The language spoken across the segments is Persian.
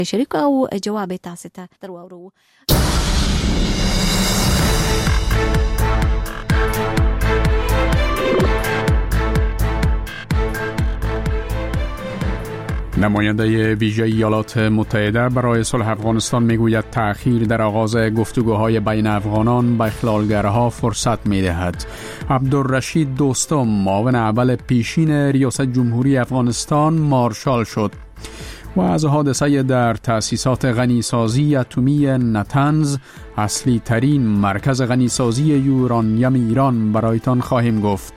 شریک او جواب تاسو ته درورو. نماینده ویژه ایالات متحده برای صلح افغانستان میگوید تأخیر در آغاز گفتگوهای بین افغانان به اخلالگرها فرصت میدهد. عبدالرشید دوستم معاون اول پیشین ریاست جمهوری افغانستان مارشال شد و از حادثه در تأسیسات غنیسازی اتمی نتنز، اصلی ترین مرکز غنیسازی یورانیم ایران، برایتان خواهیم گفت.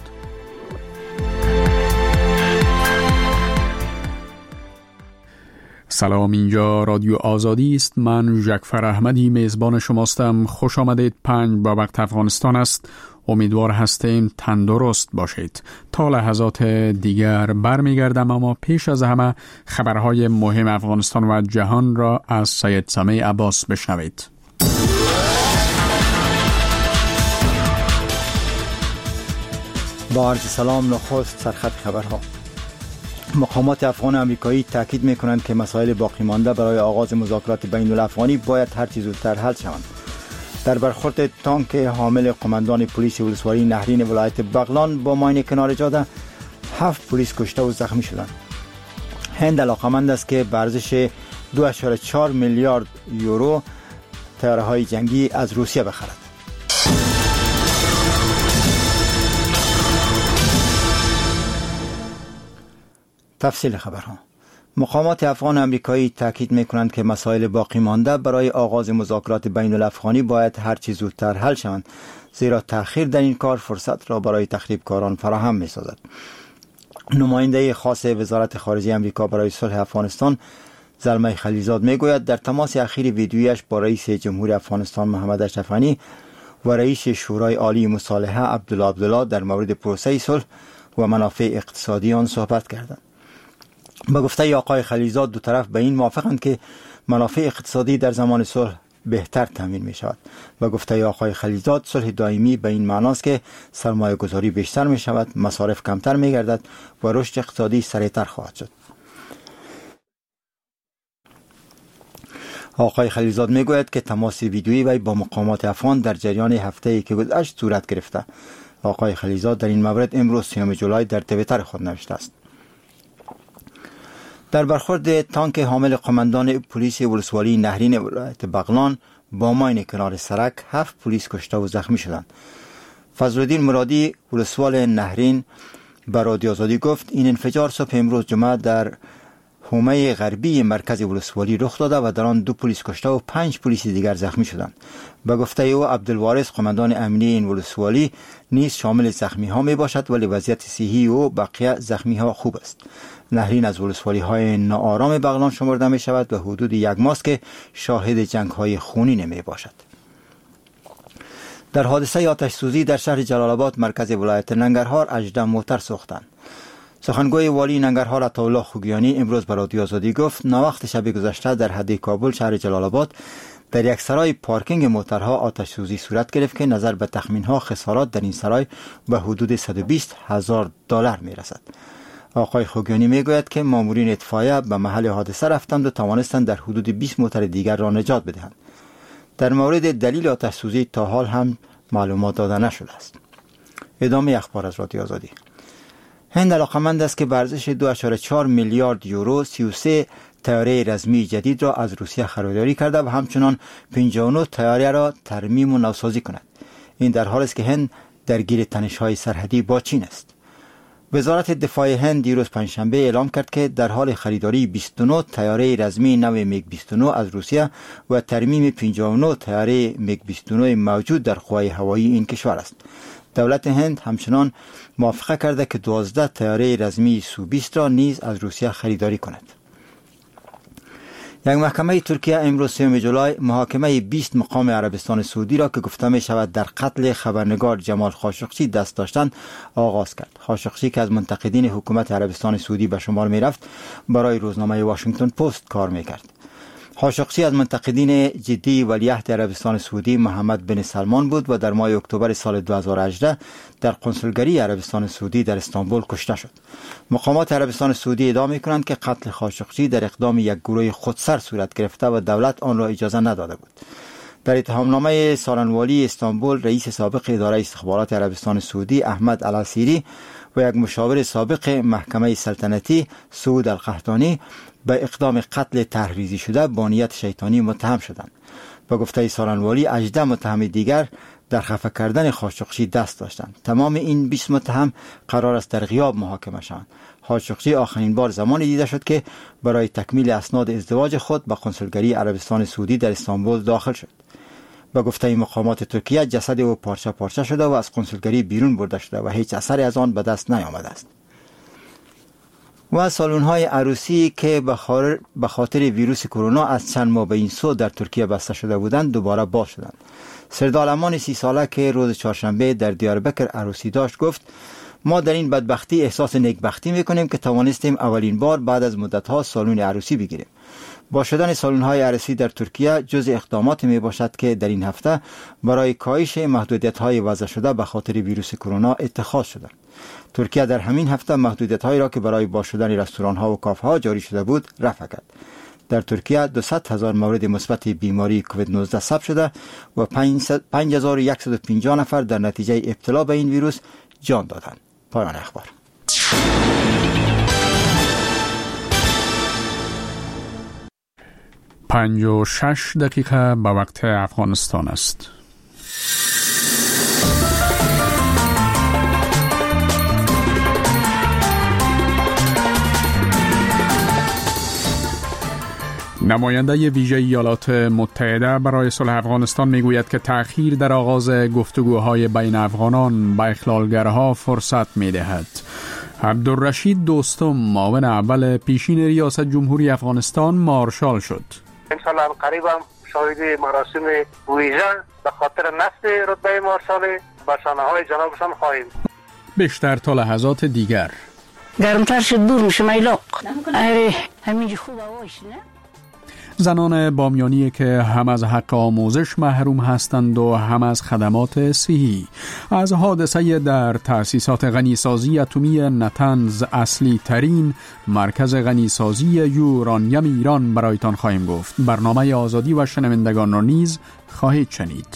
سلام، اینجا رادیو آزادی است. من جعفر احمدی میزبان شماستم. خوش آمدید. 5 با وقت افغانستان است. امیدوار هستیم تندرست باشید. تا لحظات دیگر برمیگردم، اما پیش از همه خبرهای مهم افغانستان و جهان را از سید سمیع عباس بشنوید. با عرض سلام، نخست سرخط خبرها. مقامات افغان و امریکایی تاکید می‌کنند که مسائل باقی مانده برای آغاز مذاکرات بین الافغانی باید هر چه زودتر حل شوند. در برخورد تانک حامل قماندان پلیس ولسوالی نهرین ولایت بغلان با ماین کنار جاده 7 پلیس کشته و زخمی شدند. هند علاقمند است که به ارزش 2.4 میلیارد یورو طیاره‌های جنگی از روسیه بخرد. تفصیل خبرها. مقامات افغان و امریکایی تاکید می‌کنند که مسائل باقی مانده برای آغاز مذاکرات بین الافغانی باید هر چه زودتر حل شوند، زیرا تأخیر در این کار فرصت را برای تخریبکاران فراهم می‌سازد. نماینده خاص وزارت خارجه امریکا برای صلح افغانستان زلمه خلیلزاد میگوید در تماس اخیر ویدیویش با رئیس جمهوری افغانستان محمد اشرف غنی و رئیس شورای عالی مصالحه عبدالله در مورد پروسه صلح و منافع اقتصادی آن صحبت کردند. با گفته آقای خلیلزاد دو طرف به این موافقند که منافع اقتصادی در زمان صلح بهتر تامین می شود. با گفته آقای خلیلزاد صلح دائمی به این معناست که سرمایه گذاری بیشتر می شود، مصارف کمتر می گردد و رشد اقتصادی سریعتر خواهد شد. آقای خلیلزاد می گوید که تماس ویدیویی وی با مقامات افغان در جریان هفته‌ای که گذشت صورت گرفته. آقای خلیلزاد در این مورد امروز 3 جولای در توییتر خود نوشته است. در برخورد تانک حامل قماندان پلیس ولسوالی نهرین ولایت بغلان با ماین کنار سرک 7 پلیس کشته و زخمی شدند. فضلالدین مرادی ولسوال نهرین به رادیو آزادی گفت این انفجار صبح امروز جمعه در حومه غربی مرکز ولسوالی رخ داده و در آن 2 پلیس کشته و 5 پلیس دیگر زخمی شدند. به گفته او عبدالوارث قماندان امنی این ولسوالی نیز شامل زخمی ها می باشد، ولی وضعیت صحی او بقیه زخمی ها خوب است. نهرین از ولسوالی های ناآرام بغلان شمرده می شود و حدود 1 ماه که شاهد جنگ های خونی نمی باشد. در حادثه آتش سوزی در شهر جلال آباد مرکز ولایت ننگرهار 18 موتر سوختند. سخنگوی والی ننگرهار عطاالله خوگیانی امروز به رادیو آزادی گفت ناوقت شب گذشته در حد کابل شهر جلال آباد در یک سرای پارکینگ موترها آتش سوزی صورت گرفت که نظر به تخمین‌ها خسارات در این سرای به حدود $120,000 می رسد. آقای خوگیانی می گوید که مامورین اطفائیه به محل حادثه رفتند و توانستند در حدود 20 موتر دیگر را نجات بدهند. در مورد دلیل آتش سوزی تا حال هم معلومات داده نشده است. ادامه اخبار از رادیو آزادی. هند علاقمند است که به ارزش 2.4 میلیارد یورو 33 طیاره رزمی جدید را از روسیه خریداری کرده و همچنان 59 طیاره را ترمیم و نوسازی کند. این در حالی است که هند درگیر تنش‌های سرحدی با چین است. وزارت دفاع هند دیروز پنجشنبه اعلام کرد که در حال خریداری 29 طیاره رزمی نو میگ 29 از روسیه و ترمیم 59 طیاره میگ 29 موجود در قوای هوایی این کشور است. دولت هند همچنان موافقه کرده که 12 طیاره رزمی سو-20 را نیز از روسیه خریداری کند. یک محکمه ترکیه امروز 3 جولای محاکمه 20 مقام عربستان سعودی را که گفته می شود در قتل خبرنگار جمال خاشقچی دست داشتند آغاز کرد. خاشقچی که از منتقدین حکومت عربستان سعودی به شمار می رفت برای روزنامه واشنگتن پست کار می کرد. خاشقچی از منتقدین جدی ولیعهد عربستان سعودی محمد بن سلمان بود و در ماه اکتبر سال 2018 در قنصلگری عربستان سعودی در استانبول کشته شد. مقامات عربستان سعودی ادعا می‌کنند که قتل خاشقچی در اقدام یک گروه خودسر صورت گرفته و دولت آن را اجازه نداده بود. در اتهامنامه سالنوالی استانبول، رئیس سابق اداره استخبارات عربستان سعودی احمد العسیری و یک مشاور سابق محکمه سلطنتی سعود القحطانی به اقدام قتل تحریزی شده با نیت شیطانی متهم شدند. با گفته سالنوالی 18 متهم دیگر در خفه کردن خاشقچی دست داشتند. تمام این 20 متهم قرار است در غیاب محاکمه شوند. خاشقچی آخرین بار زمانی دیده شد که برای تکمیل اسناد ازدواج خود به قنصلگری عربستان سعودی در استانبول داخل شد. با گفته مقامات ترکیه جسد او پارچه پارچه شده و از قنصلگری بیرون برده شده و هیچ اثری از آن به دست نیامده است. و سالن‌های عروسی که به خاطر ویروس کرونا از چند ماه به این سو در ترکیه بسته شده بودند دوباره باز شدند. سردارالمان 30 ساله که روز چهارشنبه در دیاربکر عروسی داشت گفت: ما در این بدبختی احساس نیکبختی میکنیم که توانستیم اولین بار بعد از مدت‌ها سالن عروسی بگیریم. با شدن سالن‌های عروسی در ترکیه جز اقدامات می باشد که در این هفته برای کاهش محدودیت‌های وضع شده به خاطر ویروس کرونا اتخاذ شده. ترکیه در همین هفته محدودیت‌هایی را که برای باز شدن رستوران‌ها و کافه‌ها جاری شده بود رفع کرد. در ترکیه 200,000 مورد مثبت بیماری کووید 19 ثبت شده و 5150 نفر در نتیجه ابتلا به این ویروس جان دادند. پایان اخبار. 56 دقیقه به وقت افغانستان است. نماینده ویژه ایالات متحده برای صلح افغانستان میگوید که تأخیر در آغاز گفتگوهای بین افغانان به اخلالگرها فرصت میدهد. عبدالرشید دوستم معاون اول پیشین ریاست جمهوری افغانستان مارشال شد. انشالله قریب هم شاهد مراسم ویژه به خاطر نصب رتبه مارشال به شانه‌های جنابشان خواهیم. بیشتر تا لحظات دیگر. گرمتر شد دور میشه میلاق. همینجا خوب هواش نه؟ زنان بامیانی که هم از حق آموزش محروم هستند و هم از خدمات صحی. از حادثه در تأسیسات غنیسازی اتمی نتنز اصلی ترین مرکز غنیسازی یورانیم ایران برایتان خواهیم گفت. برنامه آزادی و شنوندگان را نیز خواهید شنید.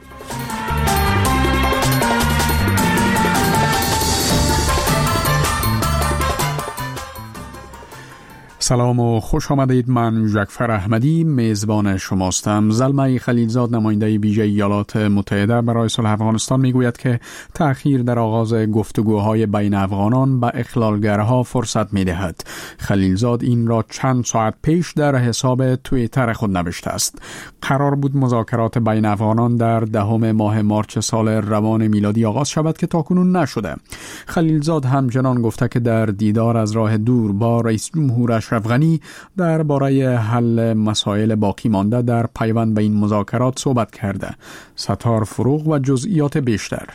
سلام و خوش آمدید. من جعفر احمدی میزبان شماستم. زلمه خلیلزاد نماینده ویژه ایالات متحده برای صلح افغانستان میگوید که تأخیر در آغاز گفتگوهای بین افغانان به اخلالگرها فرصت میدهد. خلیلزاد این را چند ساعت پیش در حساب توییتر خود نوشته است. قرار بود مذاکرات بین افغانان در 10 ماه مارچ سال روان میلادی آغاز شود که تاکنون نشده. خلیلزاد همچنان گفته که در دیدار از راه دور با رئیس جمهور اشرف غنی درباره حل مسائل باقی مانده در پیوند به این مذاکرات صحبت کرده. ستار فروغ و جزئیات بیشتر.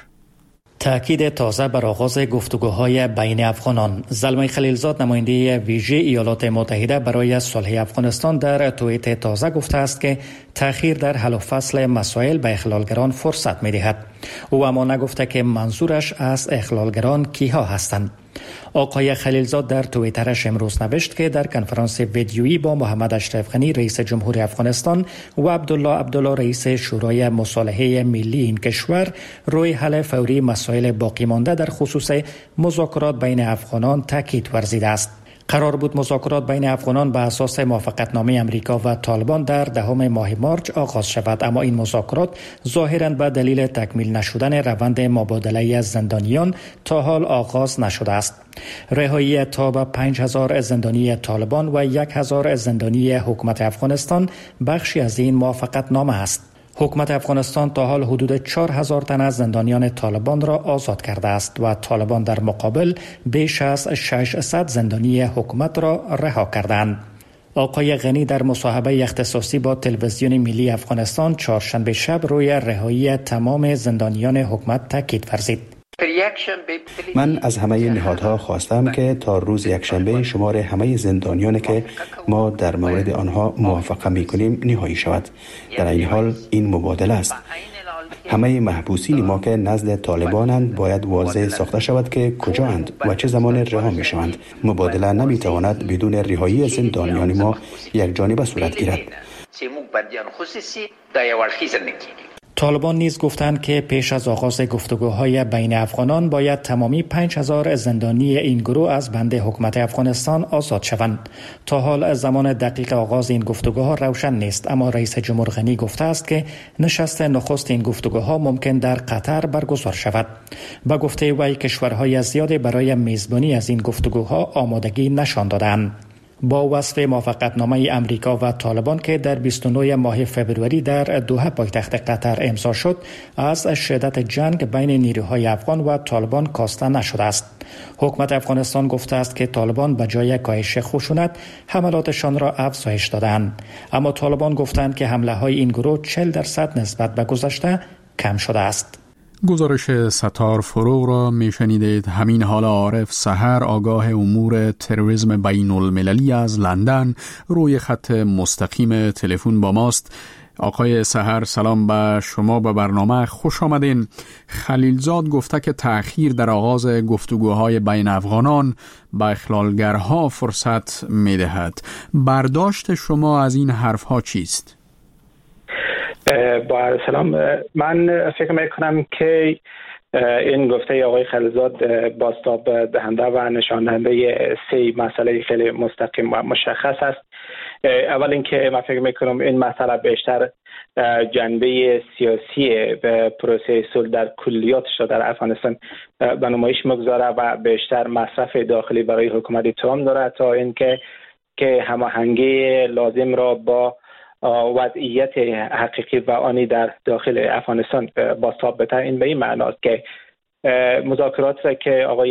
تأکید تازه بر آغاز گفتگوهای بین افغانان. زلمه خلیلزاد نماینده ویژه ایالات متحده برای صلح افغانستان در توییت تازه گفته است که تأخیر در حل و فصل مسائل به اخلالگران فرصت می‌دهد. او اما نگفته که منظورش از اخلالگران کیها هستند. آقای خلیلزاد در توییترش امروز نوشت که در کنفرانس ویدیویی با محمد اشرف غنی رئیس جمهوری افغانستان و عبدالله رئیس شورای مصالحه ملی این کشور روی حل فوری مسائل باقی مانده در خصوص مذاکرات بین افغانان تاکید ورزیده است. قرار بود مذاکرات بین افغانان به اساس موافقتنامه امریکا و طالبان در 10 ماه مارچ آغاز شود، اما این مذاکرات ظاهراً به دلیل تکمیل نشدن روند مبادله زندانیان تا حال آغاز نشده است. رهایی تا به 5000 زندانی طالبان و 1000 زندانی حکومت افغانستان بخشی از این موافقتنامه است. حکومت افغانستان تا حال حدود 4000 تن از زندانیان طالبان را آزاد کرده است و طالبان در مقابل بیش از 600 زندانی حکومت را رها کردند. آقای غنی در مصاحبه اختصاصی با تلویزیون ملی افغانستان چهارشنبه شب روی رهایی تمام زندانیان حکومت تاکید ورزید. من از همه نهادها خواستم که تا روز یکشنبه شمار همه زندانیانی که ما در مورد آنها موافقه می‌کنیم نهایی شود. در این حال این مبادله است. همه محبوسین ما که نزد طالبانند باید واضح ساخته شود که کجااند و چه زمان رها می‌شوند. مبادله نمی‌تواند بدون رهایی زندانیان ما یک جانبه صورت گیرد. طالبان نیز گفتند که پیش از آغاز گفتگوهای بین افغانان باید تمامی 5000 زندانی این گروه از بند حکومت افغانستان آزاد شوند. تا حال زمان دقیق آغاز این گفتگوها روشن نیست، اما رئیس جمهور غنی گفته است که نشست نخست این گفتگوها ممکن در قطر برگزار شود. با گفته وی کشورهای زیادی برای میزبانی از این گفتگوها آمادگی نشان دادند. با وصف موافقتنامه امریکا و طالبان که در 29 ماه فبروری در دوحه پایتخت قطر امضا شد، از شدت جنگ بین نیروهای افغان و طالبان کاسته نشده است. حکومت افغانستان گفته است که طالبان به جای کاهش خشونت حملاتشان را افزایش دادند، اما طالبان گفتند که حمله های این گروه 40% نسبت به گذشته کم شده است. گزارش ستار فروغ را میشنیدید. همین حال عارف سحر، آگاه امور تروریسم بین المللی از لندن، روی خط مستقیم تلفن با ماست. آقای سحر، سلام به شما، به برنامه خوش آمدین. خلیلزاد گفته که تأخیر در آغاز گفتگوهای بین افغانان به اخلالگرها فرصت میدهد. برداشت شما از این حرفها چیست؟ با عرض سلام، من فکر میکنم که این گفته آقای خلیلزاد بازتاب دهنده و نشان دهنده سه مسئله خیلی مستقیم و مشخص است. اول اینکه من فکر میکنم این مسئله بیشتر جنبه سیاسی به پروسه صلح در کلیاتش در افغانستان به نمایش میگذاره و بیشتر مصرف داخلی برای حکومت ترامپ داره تا اینکه هماهنگی لازم را با وضعیت حقیقی و آنی در داخل افغانستان بازتاب بده. این به این معناست که مذاکرات را که آقای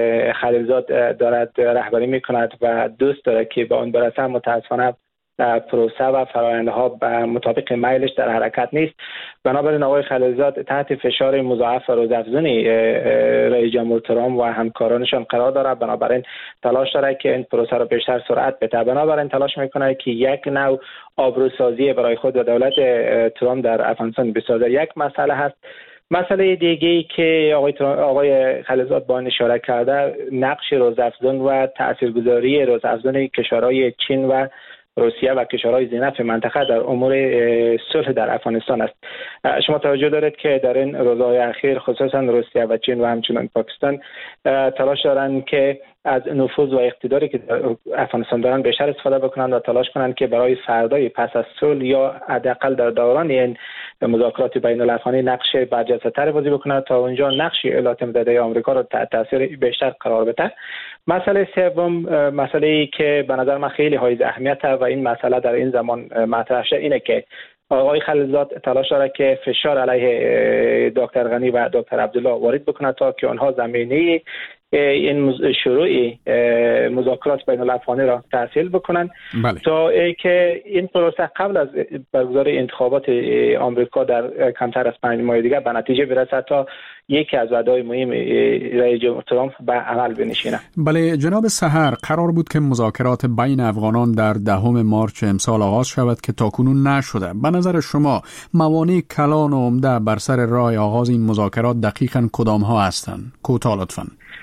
خلیلزاد دارد رهبری میکند و دوست دارد که به آن برسه، متاسفانه پروسه و فرآیندها به مطابق میلش در حرکت نیست. بنابراین آقای خلیلزاد تحت فشار مضاعف و روزافزونی رئیس جمهور ترامپ و همکارانشان قرار دارد. بنابراین تلاش دارد که این پروسه را بیشتر سرعت بده. بنابراین تلاش میکنه که یک نوع آبروسازی برای خود و دولت ترامپ در افغانستان بسازه. یک مسئله هست. مسئله دیگه‌ای که آقای خلیلزاد با اشاره کرده، نقش روزافزون و تاثیرگذاری روزافزون کشورهای چین و روسیه و کشورهای ذی‌نفع منطقه در امور صلح در افغانستان است. شما توجه دارید که در این روزهای اخیر خصوصا روسیه و چین و همچنین پاکستان تلاش دارند که از نفوذ و اقتداری که در افغانستان دارند بیشتر استفاده بکنند و تلاش کنند که برای فردای پس از صلح یا حداقل در دوران این مذاکرات بین الافغانی نقش برجسته‌تر بازی بکنند تا اونجا نقش ایالات متحده آمریکا را تحت تاثیر بیشتر قرار بده. مسئله سوم، مسئله‌ای که به نظر من خیلی حائز اهمیت و این مسئله در این زمان مطرح شده، اینه که آقای خلیلزاد تلاش دارد که فشار علیه دکتر غنی و دکتر عبدالله وارد بکنه تا که آنها زمینه این شروع مذاکرات بین الافغانی را تسهیل بکنند. بله. تا که این پروسه قبل از برگزاری انتخابات آمریکا در کمتر از 5 ماه دیگر به نتیجه برسد تا یکی از وعده‌های مهم رئیس جمهور ترامپ به عمل بنشیند. بله جناب سحر، قرار بود که مذاکرات بین افغانان در 10 مارس امسال آغاز شود که تاکنون نشده. به نظر شما موانع کلان و عمده بر سر راه آغاز این مذاکرات دقیقاً کدام ها هستند؟ کوتاه لطفاً.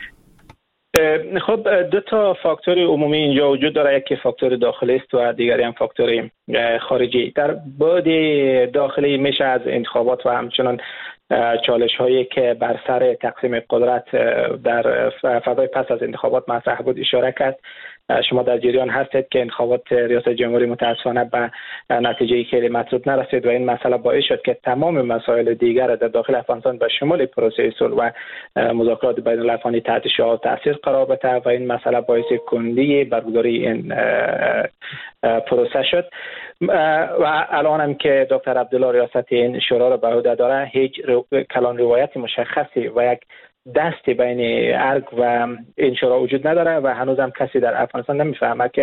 خب دو تا فاکتور عمومی اینجا وجود داره، یکی فاکتور داخلی است و دیگری هم فاکتور خارجی. در بعد داخلی میشه از انتخابات و همچنان چالش هایی که بر سر تقسیم قدرت در فضای پس از انتخابات مطرح بود اشاره کرد. شما در جریان هستید که انتخابات ریاست جمهوری متاسفانه به نتیجه خیلی مطلوب نرسید و این مسئله باعث شد که تمام مسائل دیگر در داخل افغانستان به شمول پروسه صلح و مذاکرات بین الافغانی تحت شعاع تاثیر قرار بده و این مسئله باعث کندی برگزاری این پروسه شد. و الان هم که دکتر عبدالله ریاست این شورا را به عهده داره، هیچ کلان روایت مشخصی و یک دست بین ارگ و این شورا وجود نداره و هنوز هم کسی در افغانستان نمیفهمه که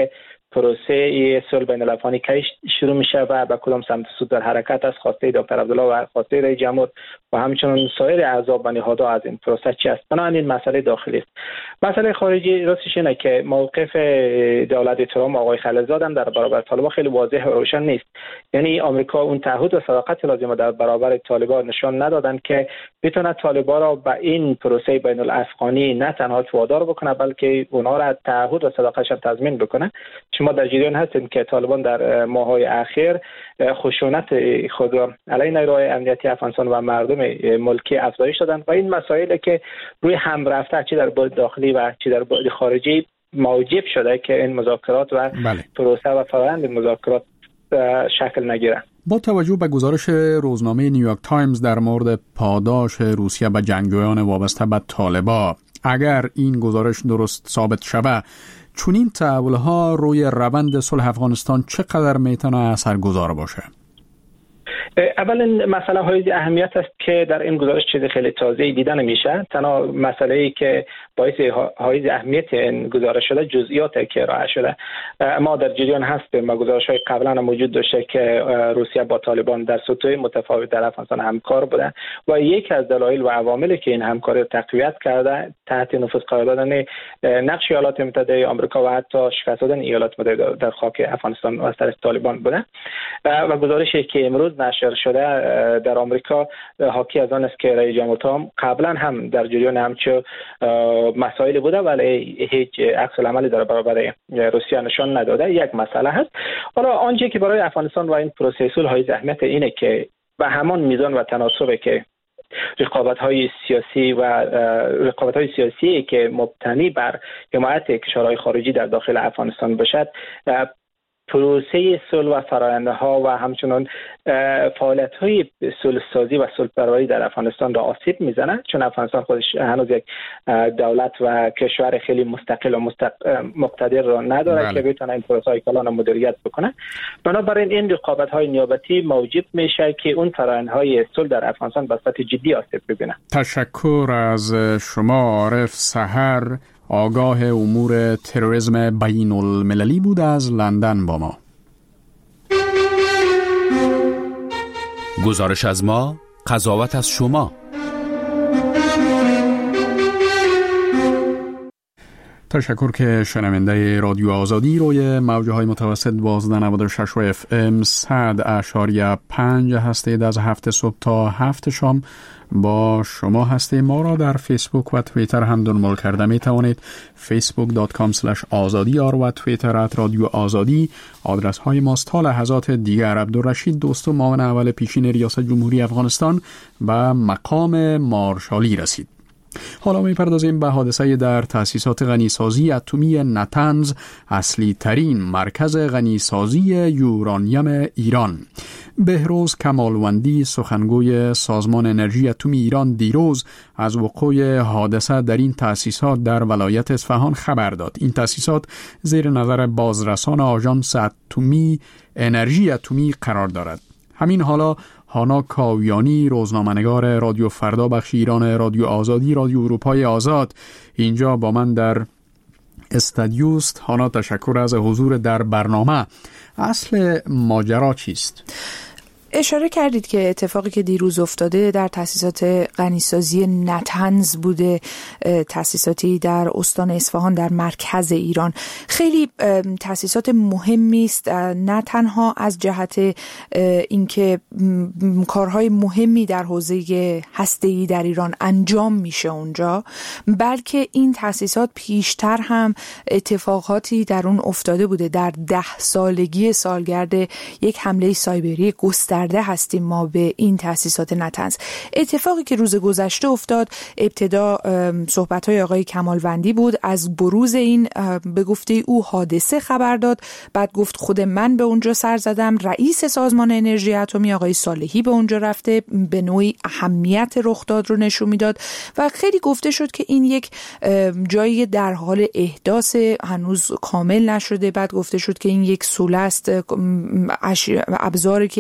پروسه صلح بین الافغانی کی شروع میشه و به کدام سمت سو در حرکت است، خواسته دکتر عبدالله و خواسته رئیس جمهور و همچنین سایر اعضا و نهادها از این پروسه چی است. بنابراین مسئله داخلی است. مسئله خارجی راستش اینه که موقف دولت ترامپ آقای خلیلزاد هم در برابر طالبان خیلی واضح و روشن نیست. یعنی آمریکا اون تعهد و صداقت لازم در برابر طالبان نشان ندادن که بتونه طالبان را به این پروسه بین الافغانی نه تنها وادار بکنه بلکه اونها را تعهد و صداقتش تضمین بکنه. شما در جریان هستین که طالبان در ماه‌های اخیر خشونت خود را علیه نیروهای امنیتی افغانستان و مردم ملکی افزایش دادن و این مسائلی که روی هم رفته چه در بعد داخلی و چه در بعد خارجی موجب شده که این مذاکرات و پروسه و فرآیند مذاکرات شکل نگیره. با توجه به گزارش روزنامه نیویورک تایمز در مورد پاداش روسیه به جنگجویان وابسته به طالبان، اگر این گزارش درست ثابت شود، چنین تحول‌ها روی روند صلح افغانستان چقدر میتونه اثرگذار باشه؟ اولا مسئله های اهمیت است که در این گزارش چیز خیلی تازه دیده نمیشه. تنها مسئله‌ای که باعث های اهمیت این گزارش شده جزئیاتی که ارائه شده. ما در جریان هستیم و گزارش‌های قبلا هم موجود داشته که روسیه با طالبان در سطوح متفاوت در افغانستان همکار بوده و یکی از دلایل و عواملی که این همکاری تقویت کرده تحت نفوذ قرار دادن نقش ایالات متحده آمریکا و حتی شکست دادن ایالات متحده در خاک افغانستان از طرف طالبان بوده. و گزارشی که امروز نشر شده در آمریکا حاکی از آن است که رئیس جمهور ترامپ قبلا هم در جریان همچو مسائل بوده ولی هیچ عکس العملی در برابر روسیه نشان نداده. یک مسئله هست. حالا آنچه که برای افغانستان و این پروسه صلح های اهمیت اینه که به همان میزان و تناسبی که رقابت‌های سیاسی که مبتنی بر حمایت کشورهای خارجی در داخل افغانستان باشد، پروسه صلح و فرآیندها و همچنین فعالیت‌های صلح‌سازی و صلح‌پروری در افغانستان را آسیب می‌زنه، چون افغانستان خودش هنوز یک دولت و کشور خیلی مستقل و مقتدر را نداره که بتونه این پروسه‌های کلان را مدیریت بکنه. بنابراین این رقابت‌های نیابتی موجب میشه که اون فرآیندهای صلح در افغانستان به صورت جدی آسیب ببینه. تشکر از شما عارف سحر، آگاه امور تروریسم بین المللی بود از لندن با ما. گزارش از ما، قضاوت از شما. تشکر که شنونده رادیو آزادی روی موجهای متوسط 1296 و FM 100.5 هستید. از 7 صبح تا 7 شام با شما هستیم. ما را در فیسبوک و توییتر هم دنبال کرده می توانید. facebook.com/azadiyar و توییتر @رادیو آزادی آدرس های ماست. تا لحظات دیگر عبدالرشید دوستو معاون اول پیشین ریاست جمهوری افغانستان به مقام مارشالی رسید. حالا می‌پردازیم به حادثه در تأسیسات غنیسازی اتمی نتنز، اصلی ترین مرکز غنیسازی یورانیم ایران. بهروز کمالوندی، سخنگوی سازمان انرژی اتمی ایران، دیروز از وقوع حادثه در این تأسیسات در ولایت اصفهان خبر داد. این تأسیسات زیر نظر بازرسان آژانس اتمی انرژی اتمی قرار دارد. همین حالا هانا کاویانی، روزنامه‌نگار رادیو فردا بخش ایران رادیو آزادی، رادیو اروپای آزاد، اینجا با من در استودیوست. هانا، تشکر از حضور در برنامه. اصل ماجرا چیست؟ اشاره کردید که اتفاقی که دیروز افتاده در تأسیسات غنیسازی نتنز بوده، تأسیساتی در استان اصفهان در مرکز ایران. خیلی تأسیسات مهمی است، نه تنها از جهت اینکه کارهای مهمی در حوزه هسته‌ای در ایران انجام میشه اونجا، بلکه این تأسیسات پیشتر هم اتفاقاتی در اون افتاده بوده. در 10 سالگی سالگرد یک حمله سایبری گسترده هستیم ما به این تأسیسات نتنز. اتفاقی که روز گذشته افتاد، ابتدا صحبت‌های آقای کمالوندی بود، از بروز این به گفته او حادثه خبر داد. بعد گفت خود من به اونجا سر زدم، رئیس سازمان انرژی اتمی آقای صالحی به اونجا رفته، به نوعی اهمیت رخداد رو نشون میداد و خیلی گفته شد که این یک جایی در حال احداث، هنوز کامل نشده. بعد گفته شد که این یک سوله است، ابزاری که دیگه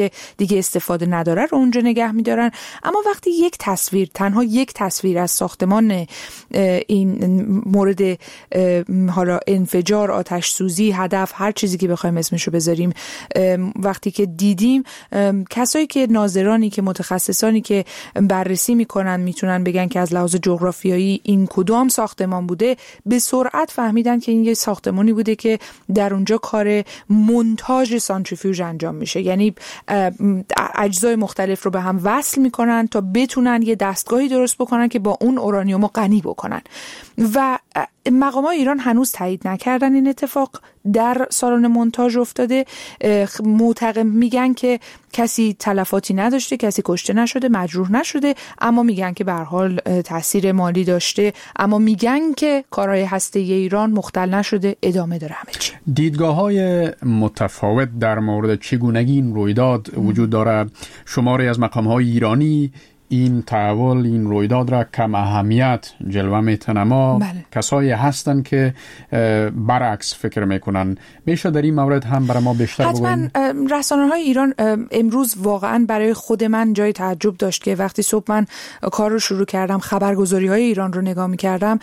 دیگه استفاده نداره رو اونجا نگه می‌دارن. اما وقتی تنها یک تصویر از ساختمان این مورد حالا انفجار، آتش سوزی، هدف، هر چیزی که بخوایم اسمشو بذاریم، وقتی که دیدیم، کسایی که ناظرانی که متخصصانی که بررسی میکنن میتونن بگن که از لحاظ جغرافیایی این کدام ساختمان بوده، به سرعت فهمیدن که این یه ساختمانی بوده که در اونجا کار مونتاژ سانتریفیوژ انجام میشه. یعنی اجزای مختلف رو به هم وصل میکنن تا بتونن یه دستگاهی درست بکنن که با اون اورانیوم رو غنی بکنن. و مقامات ایران هنوز تایید نکردن این اتفاق در سالن مونتاژ افتاده. معتقد میگن که کسی تلفاتی نداشته، کسی کشته نشده، مجروح نشده، اما میگن که به هر حال تاثیر مالی داشته، اما میگن که کارهای هسته‌ای ایران مختل نشده، ادامه داره همه چی. دیدگاه‌های متفاوت در مورد چگونگی این رویداد وجود داره. شماری از مقام‌های ایرانی این تحول، این رویداد را کم اهمیت جلوه میتنما. کسایی هستن که برعکس فکر میکنن. میشه در این مورد هم برای ما بیشتر بگوین؟ حتما رسانه‌های ایران امروز واقعا برای خود من جای تعجب داشت که وقتی صبح من کار رو شروع کردم، خبرگزاری‌های ایران رو نگاه میکردم،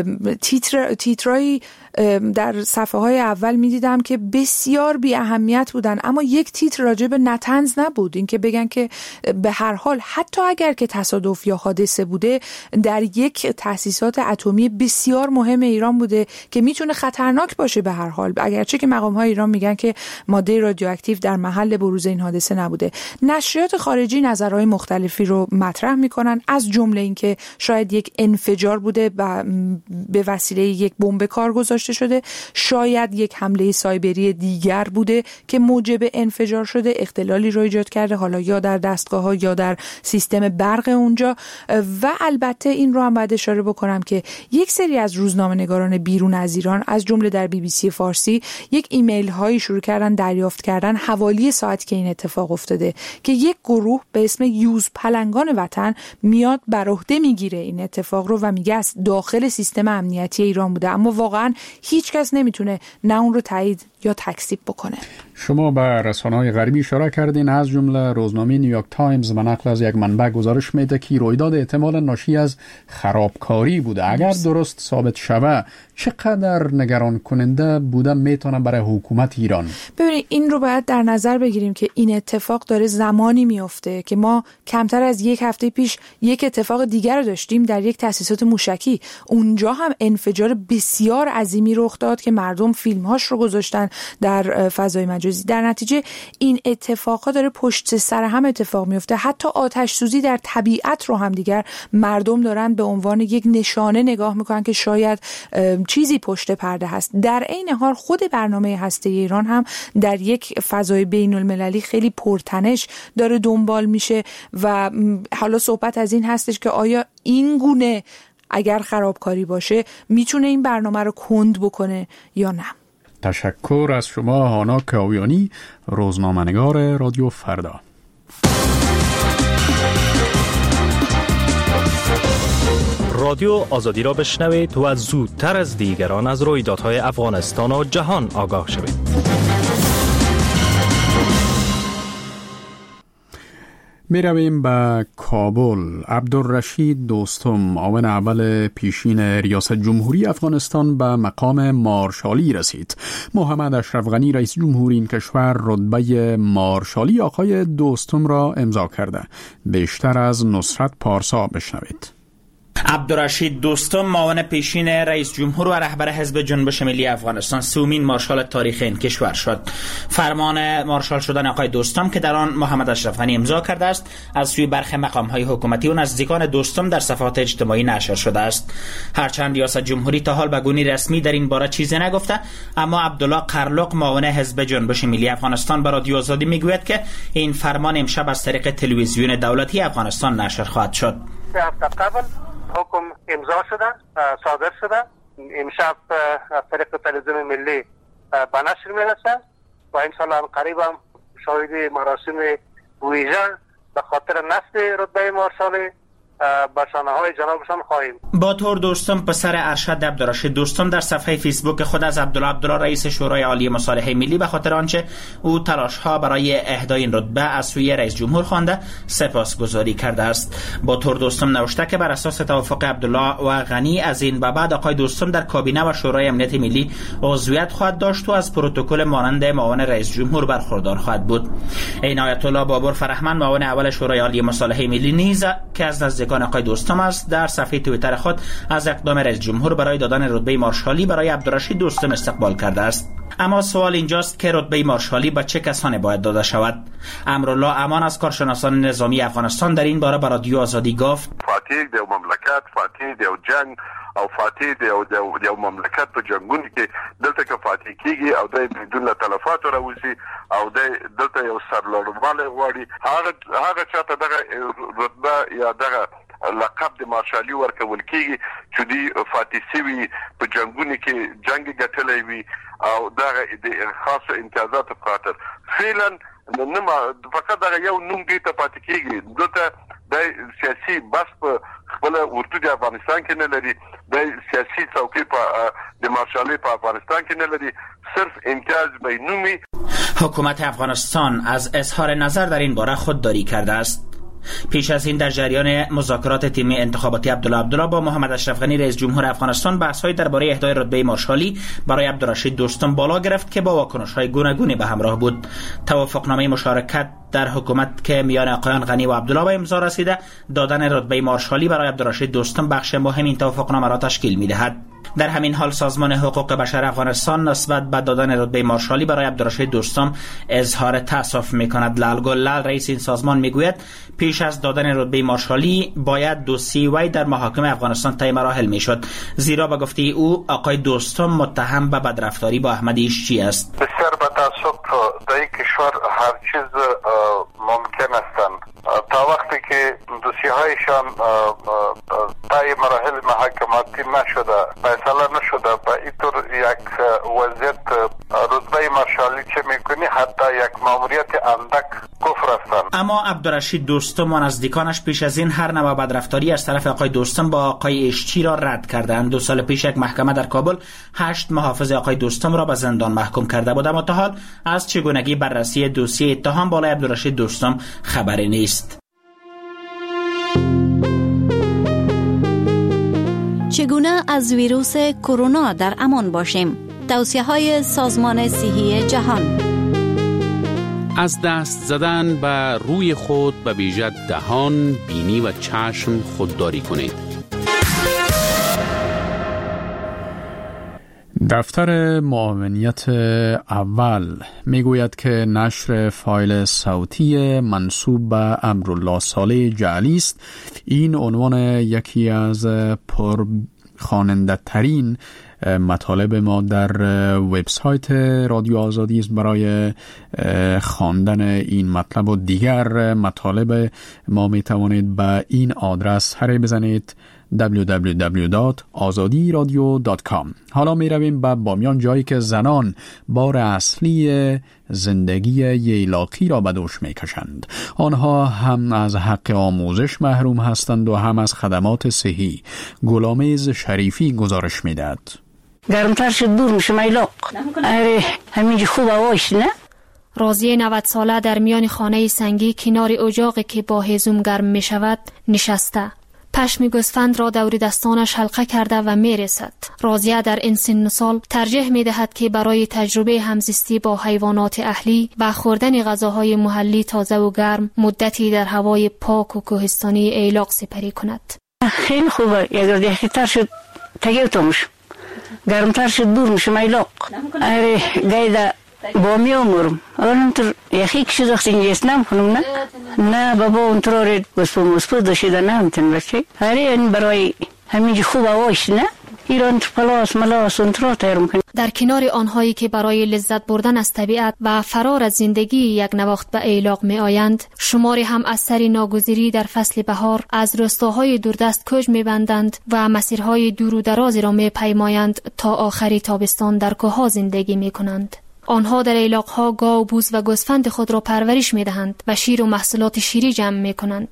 تیترایی در صفحه های اول میدیدم که بسیار بی اهمیت بودن، اما یک تیتر راجع به نتنز نبود. این که بگن که به هر حال حتی اگر که تصادف یا حادثه بوده، در یک تأسیسات اتمی بسیار مهم ایران بوده که میتونه خطرناک باشه به هر حال، اگرچه که مقام های ایران میگن که ماده رادیواکتیو در محل بروز این حادثه نبوده. نشریات خارجی نظرهای مختلفی رو مطرح میکنن، از جمله این که شاید یک انفجار بوده و به وسیله یک بمب کار گذاشته شده، شاید یک حمله سایبری دیگر بوده که موجب انفجار شده، اختلالی رو ایجاد کرده، حالا یا در دستگاه‌ها یا در سیستم برق اونجا. و البته این رو هم باید اشاره بکنم که یک سری از روزنامه‌نگاران بیرون از ایران، از جمله در BBC فارسی، یک ایمیل هایی شروع کردن دریافت کردن حوالی ساعتی که این اتفاق افتاده که یک گروه به اسم یوز پلنگان وطن میاد بر عهده میگیره این اتفاق رو و میگه از داخل سیستم امنیتی ایران بوده، اما واقعا هیچ کس نمیتونه نه اون رو تایید یا تکذیب بکنه. شما به رسانه‌های غربی اشاره کردین، از جمله روزنامه نیویورک تایمز به نقل از یک منبع گزارش میده که رویداد احتمالاً ناشی از خرابکاری بوده. اگر درست ثابت شود چقدر نگران کننده بوده میتونه برای حکومت ایران؟ ببینید این رو باید در نظر بگیریم که این اتفاق داره زمانی میفته که ما کمتر از یک هفته پیش یک اتفاق دیگر رو داشتیم در یک تأسیسات موشکی. اونجا هم انفجار بسیار عظیمی رخ داد که مردم فیلم‌هاش رو گذاشتن در فضای مجازی. در نتیجه این اتفاقات داره پشت سر هم اتفاق میفته. حتی آتش سوزی در طبیعت رو هم دیگر مردم دارن به عنوان یک نشانه نگاه میکنن که شاید چیزی پشت پرده هست. در عین حال خود برنامه هسته ایران هم در یک فضای بین المللی خیلی پرتنش داره دنبال میشه و حالا صحبت از این هستش که آیا این گونه اگر خرابکاری باشه میتونه این برنامه رو کند بکنه یا نه. تشکر از شما هانا کاویانی، روزنامه‌نگار رادیو فردا. رادیو آزادی را بشنوید و زودتر از دیگران از رویدادهای افغانستان و جهان آگاه شوید. می رویم به کابل. عبدالرشید دوستم، معاون اول پیشین ریاست جمهوری افغانستان، به مقام مارشالی رسید. محمد اشرف غنی رئیس جمهوری این کشور رتبه مارشالی آقای دوستم را امضا کرده. بیشتر از نصرت پارسا بشنوید. عبدالرشید دوستم، معاون پیشین رئیس جمهور و رهبر حزب جنبش ملی افغانستان، سومین مارشال تاریخ این کشور شد. فرمان مارشال شدن آقای دوستم که در آن محمد اشرف غنی امضا کرده است، از سوی برخی مقام‌های حکومتی و نزدیکان دوستم در صفحات اجتماعی نشر شده است. هرچند ریاست جمهوری تا حال به گونه رسمی در این باره چیزی نگفته، اما عبدالله قرلق، معاون حزب جنبش ملی افغانستان، به رادیو آزادی میگوید که این فرمان امشب از طریق تلویزیون دولتی افغانستان نشر خواهد شد. حکم امضا شده، صادر شده، امشب از طریق تلویزیون ملی به نشر میرسه و انشاءالله قریب هم شاهد مراسم ویژه به خاطر نصب رتبه مارشالی به شانه‌های جنابشان خواهیم. با طور دوستم پسر ارشد عبدالرشید دوستم در صفحه فیسبوک خود از عبدالله رئیس شورای عالی مصالحه ملی به خاطر آنچه او تلاش‌ها برای اهدای این رتبه از سوی رئیس جمهور خوانده سپاسگزاری کرده است. با طور دوستم نوشته که بر اساس توافق عبدالله و غنی از این به بعد آقای دوستم در کابینه و شورای امنیت ملی عضویت خواهد داشت و از پروتکل مانند معاون رئیس جمهور برخوردار خواهد بود. عنایت الله بابر فرهمند معاون اول شورای عالی مصالحه ملی نیز که از نزدیکان آقای دوستم است در صفحه توییتر خود از اقدام رئیس جمهور برای دادن رتبه مارشالی برای عبدالرشید دوستم استقبال کرده است. اما سوال اینجاست که رتبه مارشالی به چه کسانی باید داده شود؟ امرالله امان از کارشناسان نظامی افغانستان در این باره به رادیو آزادی گفت: فاتح د مملکت، فاتح د جنگ او فاتح د مملکت په جنگونو کې دلته کې فاتح کیږي او د بدون تلفات راوځي او د دلته یو سرلوړواله غواړي هغه چاته دغه رتبه یا دغه لقب د مارشالي ورکول کیږي چې دی فاتح سوي په جنگونو کې جنگ ګټلې وي او دغه د خاص امتیازات په خاطر فعلا نه فقط دغه یو نوم دی ته پاتې کیږي دلته د سیاسي بس په خپل ورته د افغانستان کې نه لري د سیاسي څوکۍ په د مارشالي په افغانستان کې نه لري صرف امتیاز به نومي. حکومت افغانستان از اظهار نظر در این باره خودداری کرده است. پیش از این در جریان مذاکرات تیمی انتخاباتی عبدالله با محمد اشرف غنی رئیس جمهور افغانستان بحث‌های درباره اهدای رتبه مارشالی برای عبدالرشید دوستم بالا گرفت که با واکنش‌های گوناگونی به همراه بود. توافقنامه مشارکت در حکومت که میان آقایان غنی و عبدالله به امضا رسیده دادن رتبه مارشالی برای عبدالرشید دوستم بخش مهم این توافقنامه را تشکیل می‌دهد. در همین حال سازمان حقوق بشر افغانستان نسبت به دادن رتبه مارشالی برای عبدالرشید دوستم اظهار تأسف می‌کند. لال گلال رئیس این سازمان میگوید پیش از دادن رتبه مارشالی باید دوسیه وی در محاکم افغانستان طی مراحل میشد، زیرا به گفته او آقای دوستم متهم به بدرفتاری با احمدی ایشچی است. بسیار با تأسف در این کشور هر چیز ممکن است تا وقتی که دوسیه هایشان طی مراحل محاکماتی نشده، فیصله نشده، به اینطور یک وضعیت رتبه مارشالی چه میکنی حتی یک ماموریت اندک کفر هستند. اما عبدالرشید دوستم و نزدیکانش پیش از این هر نوع بدرفتاری از طرف آقای دوستم با آقای ایشچی را رد کردند. 2 سال پیش یک محکمه در کابل 8 محافظ آقای دوستم را به زندان محکوم کرده بود، اما تا حال از چگونگی بررسی دوسیه اتهام بالای عبدالرشید دوستم خبری نیست. چگونه از ویروس کرونا در امان باشیم؟ توصیه‌های سازمان صحی جهان. از دست زدن به روی خود به ویژه دهان، بینی و چشم خودداری کنید. دفتر معاونیت اول میگوید که نشر فایل صوتی منسوب به امرالله صالح جعلی است. این عنوان یکی از پرخواننده ترین مطالب ما در وبسایت رادیو آزادی است. برای خواندن این مطلب و دیگر مطالب ما می توانید به این آدرس سر بزنید www.azadiradio.com. حالا می رویم به بامیان، جایی که زنان بار اصلی زندگی ییلاقی را به دوش می کشند. آنها هم از حق آموزش محروم هستند و هم از خدمات صحی. غلامیز شریفی گزارش می دهد. گرمتر شد دور میشه ییلاق. اره همینجا خوب هواش نه؟ راضیه 90 ساله در میان خانه سنگی کنار اجاقی که با هیزم گرم می شود نشسته. پشم گوسفند را دور دستانش حلقه کرده و می رسد. راضیه در این سن سال ترجیح می دهد که برای تجربه همزیستی با حیوانات اهلی و خوردن غذاهای محلی تازه و گرم مدتی در هوای پاک و کوهستانی ییلاق سپری کند. خیلی خوبه. اگر دیگه شد تگیو تموش. گرمتر شد دور میشه ییلاق. اره گایده با می امورم اونطور یخی کشی داشتی نیست نمیکنم نه بابا اونطور آرید گسپو داشته نمیتون بچه هره این برای همینجا خوب هواش نه ایران پلاس ملاس اونطور تایر میکنم. در کنار آنهایی که برای لذت بردن از طبیعت و فرار از زندگی یک نواخت به ییلاق می آیند، شماری هم از سر ناگزیری در فصل بهار از روستاهای دوردست کوچ می بندند و مسیرهای دور و درازی را می پیمایند تا آخری تابستان در کوهها زندگی می کنند. آنها در ییلاق‌ها گاو، بوز و گوسفند خود را پرورش می‌دهند و شیر و محصولات شیری جمع می‌کنند.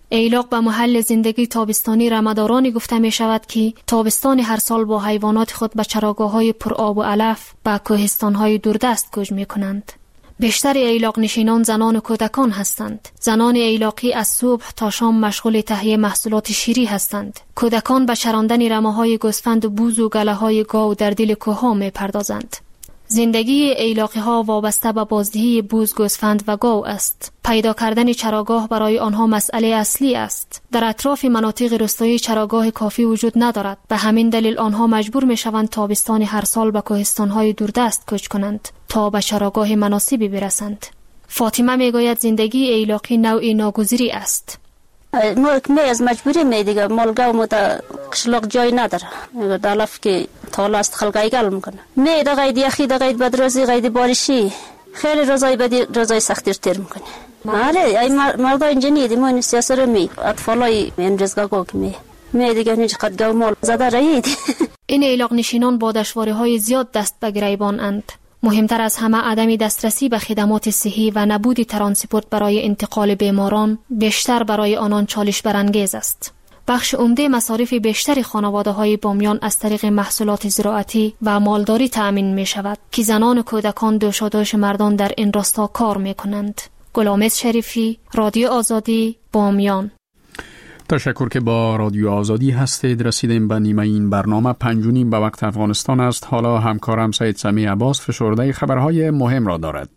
ایلاق به محل زندگی تابستانی رمدارانی گفته می شود که تابستان هر سال با حیوانات خود به چراگاه‌های پرآب و علف به کوهستان‌های دوردست کوچ می‌کنند. بیشتر ایلاق نشینان زنان و کودکان هستند. زنان ایلاقی از صبح تا شام مشغول تهیه محصولات شیری هستند. کودکان به چراندن رمه‌های گوسفند و بوز و گله‌های گاو در دل کوه‌ها می‌پردازند. زندگی ایلاقی ها وابسته به بازدهی بوز، گوسفند و گاو است. پیدا کردن چراگاه برای آنها مسئله اصلی است. در اطراف مناطق روستایی چراگاه کافی وجود ندارد. به همین دلیل آنها مجبور می شوند تابستان هر سال به کوهستان‌های دوردست کوچ کنند تا به چراگاه مناسبی برسند. فاطمه می گوید زندگی ایلاقی نوعی ناگزیری است. ما از مجبوری می دیگه مالگا و قشلاق جای نداره. دالف که تالا است خلقای گل میکنه. می دا قید یخی دا قید بدروزی قید بارشی خیلی روزای بدی روزای سختی رو تیر میکنه. آره ای مردا اینجا نیدیم اون سیاست رو می اطفالای این رزگاه که می دیگه هیچ قد گل مال زده رایید. این ایلاق نشینان با دشواری‌های زیاد دست به گریبان اند. مهمتر از همه عدم دسترسی به خدمات صحی و نبود ترانسپورت برای انتقال بیماران بیشتر برای آنان چالش برانگیز است. بخش عمده مصارف بیشتر خانواده‌های بامیان از طریق محصولات زراعتی و مالداری تأمین می شود که زنان و کودکان دوشادوش مردان در این راستا کار می کنند. گلامز شریفی، رادیو آزادی، بامیان. تشکر که با رادیو آزادی هستید. رسیدیم به نیمه این برنامه. 5:30 به وقت افغانستان است. حالا همکارم سید سمی عباس فشرده خبرهای مهم را دارد.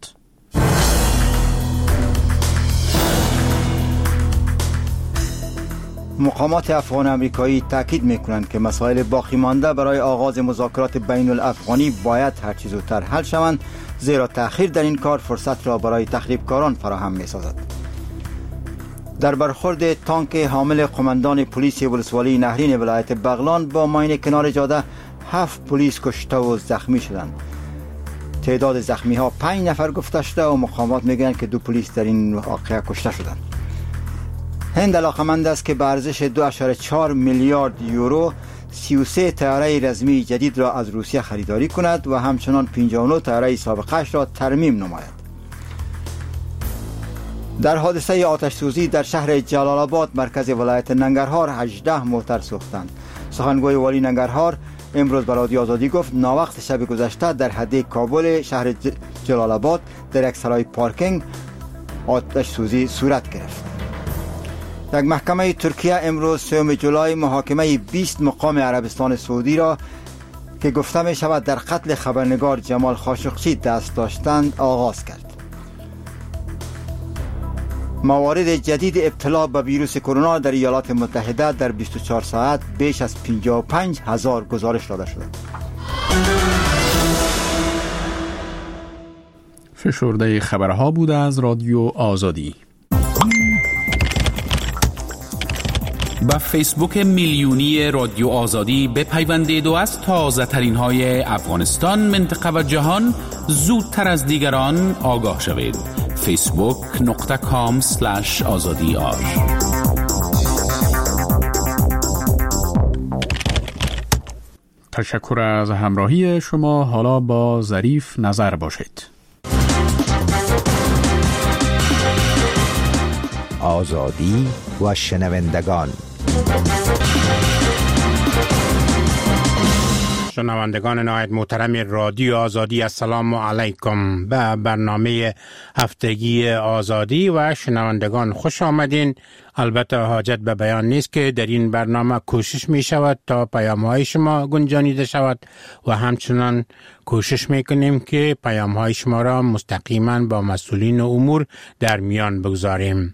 مقامات افغان امریکایی تاکید می‌کنند که مسائل باقی مانده برای آغاز مذاکرات بین الافغانی باید هر چه زودتر حل شوند، زیرا تأخیر در این کار فرصت را برای تخریبکاران فراهم می‌سازد. در برخورد تانک حامل قماندان پلیس ولسوالی نهرین ولایت بغلان با ماین کنار جاده 7 پلیس کشته و زخمی شدند. تعداد زخمی ها 5 نفر گفته شده و مقامات میگویند که 2 پلیس در این واقعه کشته شدند. هند علاقمند است که به ارزش 2.4 میلیارد یورو 33 طیاره رزمی جدید را از روسیه خریداری کند و همچنان 59 طیاره سابقه‌اش را ترمیم نماید. در حادثه آتش سوزی در شهر جلال آباد مرکز ولایت ننگرهار 18 موتر سوختند. سخنگوی والی ننگرهار امروز به رادیو آزادی گفت ناوقت شب گذشته در حده کابل شهر جلال آباد در یک سرای پارکینگ آتش سوزی صورت گرفت. یک محکمه ترکیه امروز 3 جولای محاکمه 20 مقام عربستان سعودی را که گفته می شود در قتل خبرنگار جمال خاشقچی دست داشتند آغاز کرد. موارد جدید ابتلا به ویروس کرونا در ایالات متحده در 24 ساعت بیش از 55,000 گزارش داده شده. فشرده خبرها بود از رادیو آزادی. با فیسبوک میلیونی رادیو آزادی بپیوندید و از تازه ترین های افغانستان، منطقه و جهان زودتر از دیگران آگاه شوید. facebook.com/azadi. تشکر از همراهی شما. حالا با ظریف نظر باشید. آزادی و شنوندگان. شنوندگان نهایت محترم رادیو آزادی، السلام علیکم. به برنامه هفتگی آزادی و شنوندگان خوش آمدین. البته حاجت به بیان نیست که در این برنامه کوشش می شود تا پیام‌های شما گنجانیده شود و همچنان کوشش می کنیم که پیام‌های شما را مستقیما با مسئولین امور در میان بگذاریم.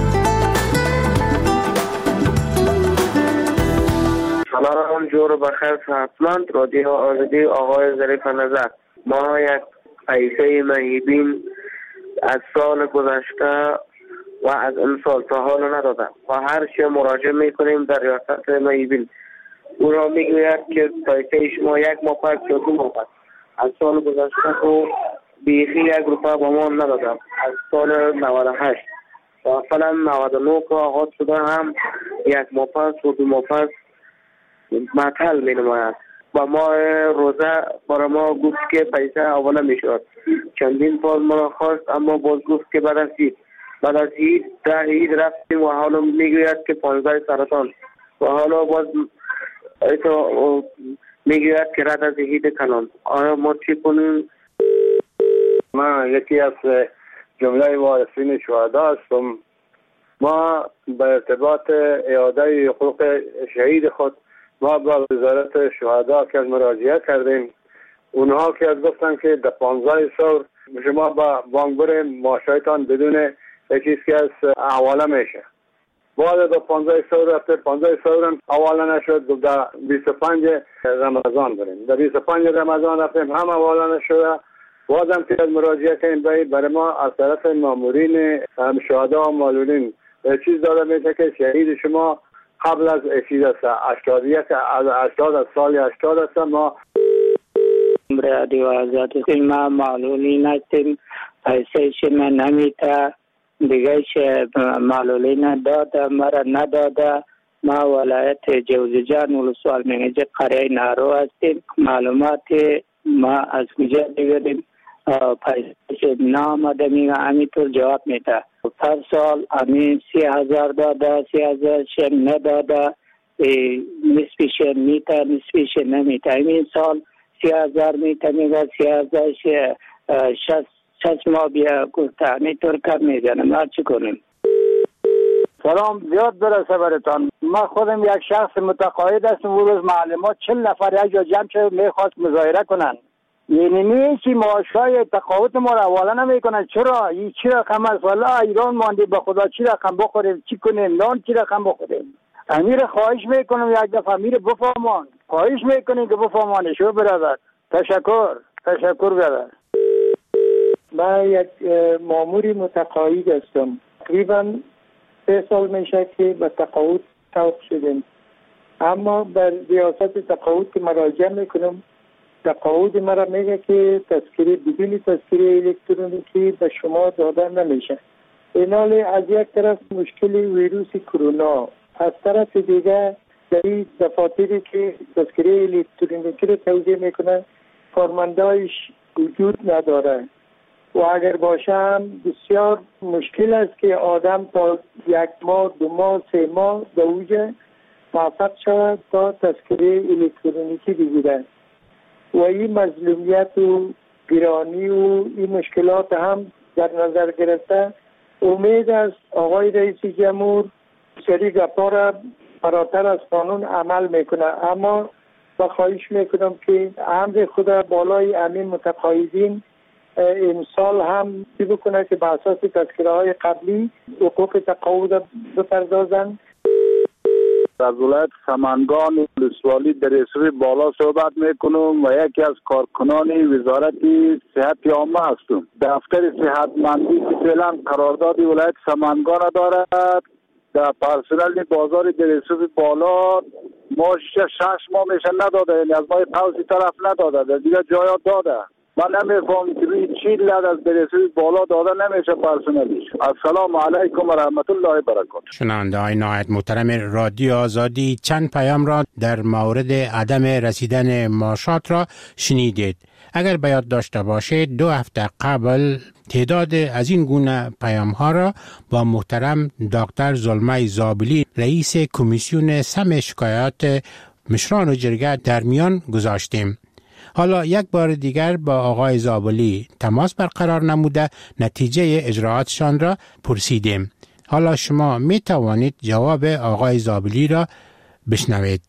سلام، جور بخیر صحتمند. رادیو آزادی، آقای ظریف نظر. ما یک پیسه مهیبین از سال گذشته و از این سال تا حال ندادم و هر چه مراجعه میکنیم در ریاست مهیبین او را میگوید که پیسه شما 1 ماه پس یا 2 ماه پس. از سال گذشته تو بیخی 1 روپیه با ما ندادم. از سال 98 تا فعلا 99 که آغاز شده هم 1 ماه پس و 2 ماه پس معطل می نماید. با ما روزه برای ما گفت که پیسه اولا می شود. چندین بار ما خواست اما باز گفت که برسید بعد از عید رفتیم و حالا میگوید که 15 سرطان و حالا باز میگوید که رد از عید کلان. آیا ما چی کنیم؟ من یکی از جمله وارثین شهدا هستم. ما به ارتباط اعاده حقوق شهید خود ما با وزارت شهدا که مراجعه کردیم. اونها که از گفتن که در 15 سال شما با بانکبر معاشایتان بدون چیزی که از حواله میشه. بعد در 15 سال رفته 15 سال حواله نشد. در 25 رمضان بریم. در 25 رمضان رفتیم هم حواله نشد. بازم که از مراجعه کردیم برای ما از طرف مامورین شهدا و معلولین چیز داده میشه که شهید شما قبل از چیز است 80 از سال 80 است. ما رادیو آزادی ما معلولین هستیم. پیسه شما نمیته دیگه چه معلولین داده مرا نداده. ما ولایت جوزجان ولسوال منیجه قریه نارو هستیم. معلومات ما از کجا بگیریم؟ پیسه نامده میگه همینطور جواب میده. هر سال همین 30,000 داده 30,000 نداده. نصفش میته نصفش نمیته. این سال 30,000 میته میگه 30,000 شش ماه بیا گفته همینطور کار میزنه. ما چی کنیم؟ سلام زیاد برسه برتان. ما خودم یک شخص متقاعد هستم. او روز معلومات 40 نفر یک جا جمع شد میخواست مظاهره کنن. یعنی نیچی معاشای تقاعد ما را حواله نمیکنن. چرا؟ این چی رقم است؟ والا ایران مانده به خدا چی رقم بخوریم؟ چی کنیم؟ نان چی رقم بخوریم؟ امیر خواهش میکنم یک دفعه امیر بفهمان. خواهش میکنیم که بفهمانه. شو برادر. تشکر برادر. من یک ماموری متقاعد هستم. تقریبا 3 سال میشه که به تقاعد توقف شدیم. اما بر ریاست تقاعد که مراجعه میکنم تقاعد مرا میگه که تذکره بدون تذکره الکترونیکی به شما داده نمیشه. اینال از یک طرف مشکل ویروس کرونا، از طرف دیگه در این دفاتری که تذکره الکترونیکی رو توزیع میکنن کارمندایش وجود نداره و اگر باشه هم بسیار مشکل است که آدم تا 1 ماه 2 ماه 3 ماه به اوج موفق شود تا تذکره الکترونیکی بگیره و این مظلومیت و گرانی و این مشکلات هم در نظر گرفته امید است آقای رئیس جمهور سری گپا را فراتر از قانون عمل میکنه. اما با خواهش میکنم که امر خدا بالای امین متقاعدین امسال هم چی بکنه که به اساس تذکره های قبلی حقوق تقاعد بپردازن. از ولایت سمنگان ولسوالی در رسوی بالا صحبت میکنم و یکی از کارکنان وزارت صحت عامه هستم. دفتر صحتمندی که فعلا قرارداد ولایت سمنگان دارد در پرسنل بازار در رسوی بالا ما 6 ماه میشه نداده. یعنی از ما قوسی طرف نداده در دیگه جایات داده. من نمیفهم که روی چی لد از درسوی بالا داده نمیشه پرسنلیش. السلام علیکم و رحمت الله و برکاته. شنونده های نهایت محترم رادیو آزادی چند پیام را در مورد عدم رسیدن معاشات را شنیدید. اگر به یاد داشته باشید 2 هفته قبل تعداد از این گونه پیام ها را با محترم دکتر زلمه زابلی رئیس کمیسیون سم شکایات مشران و جرگه در میان گذاشتیم. حالا یک بار دیگر با آقای زابلی تماس برقرار نموده نتیجه اجراعاتشان را پرسیدیم. حالا شما می توانید جواب آقای زابلی را بشنوید.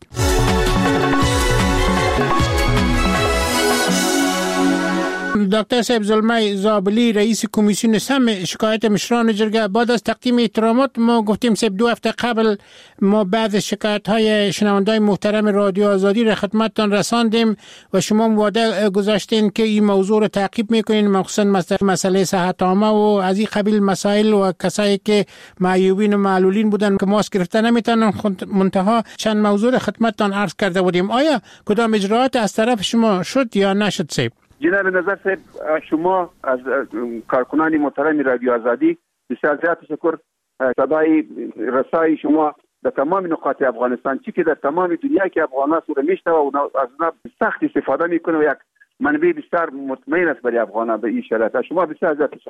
دکتر صاحب زلمه زابلی رئیس کمیسیون سم شکایت مشران جرگه، بعد از تقدیم احترامات ما گفتیم صاحب 2 هفته قبل ما بعض شکایت های شنوندای محترم رادیو آزادی را خدمتتان رساندیم و شما وعده گذاشتین که این موضوع را تعقیب میکنین، مخصوصا مسئله صحت عامه و از این قبیل مسائل و کسایی که معیوبین و معلولین بودن که ماسک گرفته نمیتونن. منتها چند موضوع خدمتتان عرض کرده بودیم. آیا کدام اجراعات از طرف شما شد یا نشد صاحب؟ جناب نظر صاحب شما از کارکنان محترم رادیو آزادی بسیار زیاد تشکر. صدای رسای شما در تمام نقاط افغانستان چی که در تمام دنیا که افغانان سوره میشنوه و از اونها سخت استفاده میکنه و یک منبع بسیار مطمئن است برای افغانان به این شرایط. شما بسیار زیاد تشکر.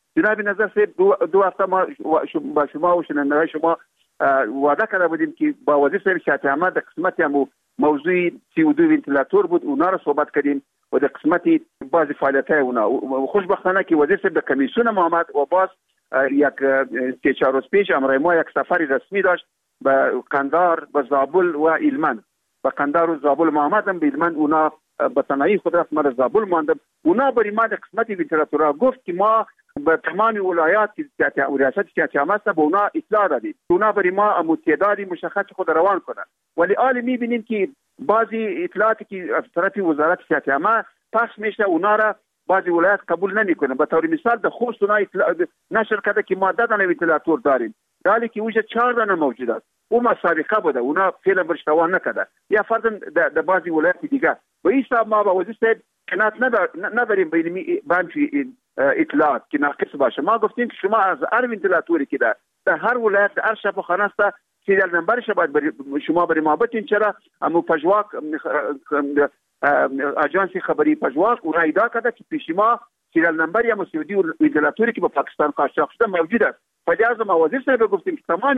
جناب نظر صاحب دو هفته ما با شما و شنوندگان شما وعده کرده بودیم که با وزیر صاحب شهادت احمد در قسمت موضوع CO2 ونتیلاتور بود، اونا رو صحبت کردیم و در قسمت بعض فعالیت‌های اونا. خوشبختانه که وزیر صاحب در کمیسیون محمد و باز یک 3-4 روز پیش امروز ما یک سفر رسمی داشت به قندار، به زابل و هلمند. به قندار و زابل محمدم به هلمند اونا به تنهایی خود رفت، ما در زابل ماندم. اونا برای ما در قسمت ونتیلاتورها گفت که ما به تمام ولایات و ریاست شهادت احمد به اونا اطلاع دادیم، اونا برای ما تعدادی مشخص خود روان کنند. ولی حالا می‌بینیم که بعضی اطلاعاتی که از طرف وزارت شهادت احمد پخش میشه اونا را بعضی ولایات قبول نمیکنه. به طور مثال در خوست اونا نشر کرده که ما 10 دانه ونتیلاتور داریم، در حالی که اوجه 4 دانه موجود است. او مسابقه بوده، اونا فعلا برش توان نکرده. یا فرضاً در بعضی ولایات دیگه به این حساب ما با وزیر صاحب کنات نداریم به اطلاعات که ناقص باشه. ما گفتیم که شما از هر ونتیلاتوری که در هر ولایت در هر شفاخانه است سریال نمبرش باید شما برای ما بتین. چرا امو پژواک اجانسی خبری پژواک اون ایدا کرده که پیش ما سریال نمبر یا مسعودی ونتیلاتوری که با پاکستان قاچاق شده موجود است. فلذا ما وزیر صاحب گفتیم که تمام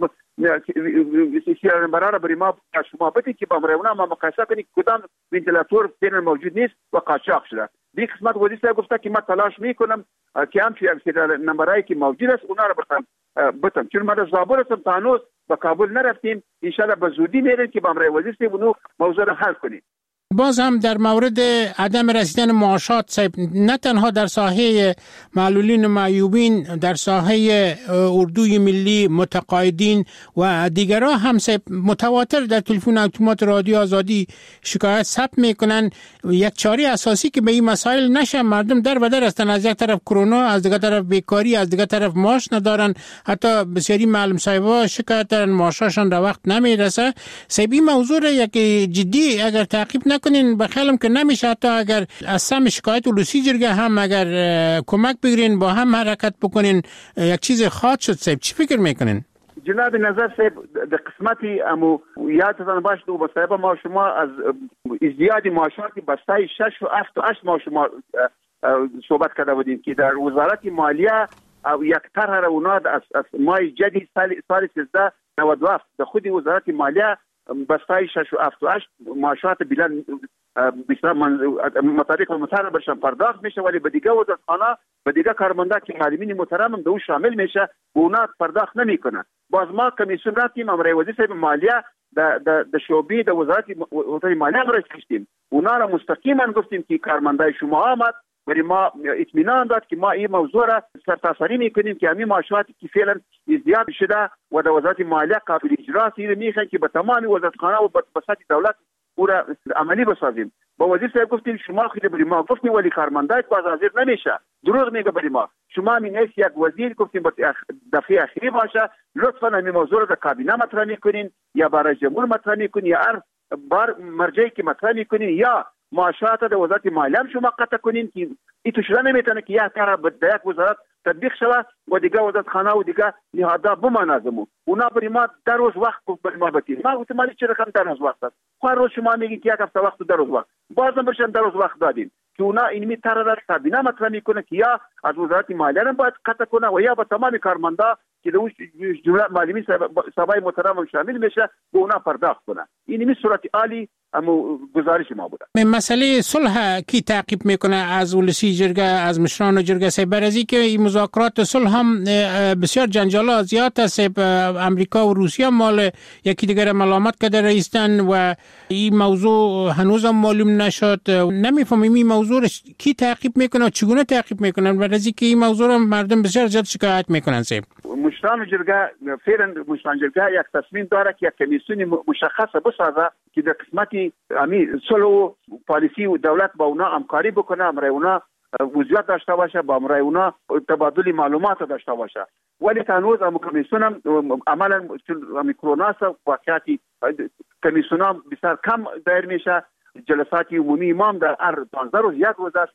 سریال نمبرها را برای ما شما بتین که با امرونا ما مقایسه کنیم کدام ونتیلاتور فعلا موجود نیست و قاچاق شده. دیگه قسمت وزیر صاحب گفته که من تلاش میکنم که همچین سریال نمبرایی که موجود است اونا را بتم. چون ما در زابل هستم تا هنوز به کابل نرفتیم، ان شاء الله به زودی میریم که با امروی وزیر صاحب اونو موضوع را حل کنیم. باز هم در مورد عدم رسیدن معاشات نه تنها در ساحه معلولین و معیوبین، در ساحه اردوی ملی، متقاعدین و دیگرها هم متواتر در تلفن اتومات رادیو آزادی شکایت ثبت میکنن. یک چاره اساسی که به این مسائل نشه، مردم در و در هستن، از یک طرف کرونا، از دیگر طرف بیکاری، از دیگر طرف معاش ندارن، حتی بسیاری معلم صاحبا شکایت دارن معاششان در وقت نمیرسه. این موضوع یک جدی اگر تعقیب نکنین بخیالم که نمیشه. حتی اگر از سم شکایت ولوسی جرگه هم اگر کمک بگیرین، با هم حرکت بکنین، یک چیز خاص شد. چی فکر میکنین؟ جناب نظر صاحب در قسمتی امو یادتان باشه دو با صاحب ما شما از ازدیاد معاشاتی بستای 6 و 7 و 8 ما شما صحبت کرده بودیم که در وزارت مالیه او یک طرح را اونا از مای جدی سال 1397 در خود وزارت مالیه بستای 6 و 7 و 8 معاشات بلند بیشتر مطابق مطالبه برشان پرداخت میشه، ولی به دیگه وزارتخانه به دیگه کارمندا که معلمین محترم هم دو شامل میشه و اونا پرداخت نمیکنه. باز ما کمیسیون رفتیم امروی وزیر صاحب مالیه در شعبه در وزارت مالیه امروز کشتیم، اونا را مستقیما گفتیم که کارمندای شما آمد برای ما اطمینان داد که ما این موضوع را سرتاسری میکنیم که همین معاشاتی که فعلا ازدیاد شده و در وزارت مالیه قابل اجراست میخوان که به تمام وزارتخانه و به سطح دولت او را عملی بسازیم. با وزیر صاحب گفتیم شما خیلی برای ما گفتیم ولی کارمندای باز حاضر نمیشه، دروغ میگه برای ما. شما من یک وزیر گفتیم دفعه اخیری باشه لطفا همین موضوع را در کابینه مطرح میکنین یا برای جمهور مطرح میکنین یا هر بار مرجعی که مطرح میکنین یا معاشات در وزارت مالیه شما قطع کنین که این تو شده نمیتونه که یک کار در یک وزارت تطبیق شود و دیگه وزارتخانه و دیگه نهادها بمانازمو. اونا برای ما در روز وقت برای ما بتین. ما گفتم مالی چه رقم در روز وقت است؟ هر روز شما میگین که یک هفته وقت در روز وقت. بازم برشن در روز وقت دادیم که اونا اینمی طرح را کابینه مطرح میکنه که یا از وزارت مالیه را باید قطع کنه و یا با تمام کارمندا که در جمله معلمین صاحبای محترم شامل میشه به اونا پرداخت کنه. اینمی صورت عالی اما گزارش ما بوده. مسئله صلح کی تعقیب میکنه از ولسی جرگه، از مشران جرگه سه برازی که این مذاکرات صلح هم بسیار جنجالا زیاد است. امریکا و روسیه مال یکی دیگر ملامت کرده رئیسن و این موضوع هنوز هم معلوم نشد. نمیفهمیم این موضوع کی تعقیب میکنه و چگونه تعقیب میکنن، برازی که این موضوع هم مردم بسیار زیاد شکایت میکنن. مشران جرگه فعلا مشران جرگه یک تصمیم داره که یک کمیسیون مشخص بسازه که در قسمتی امی صلح و پالیسی و دولت با اونا همکاری بکنه، امرای اونا وضعیت داشته باشه، با امرای اونا تبادل معلومات داشته باشه. ولی هنوز هم کمیسیون هم عملا چون کرونا است واقعیتی کمیسیون هم بسیار کم دایر میشه. جلسات عمومی امام در هر 15 روز یک روز است.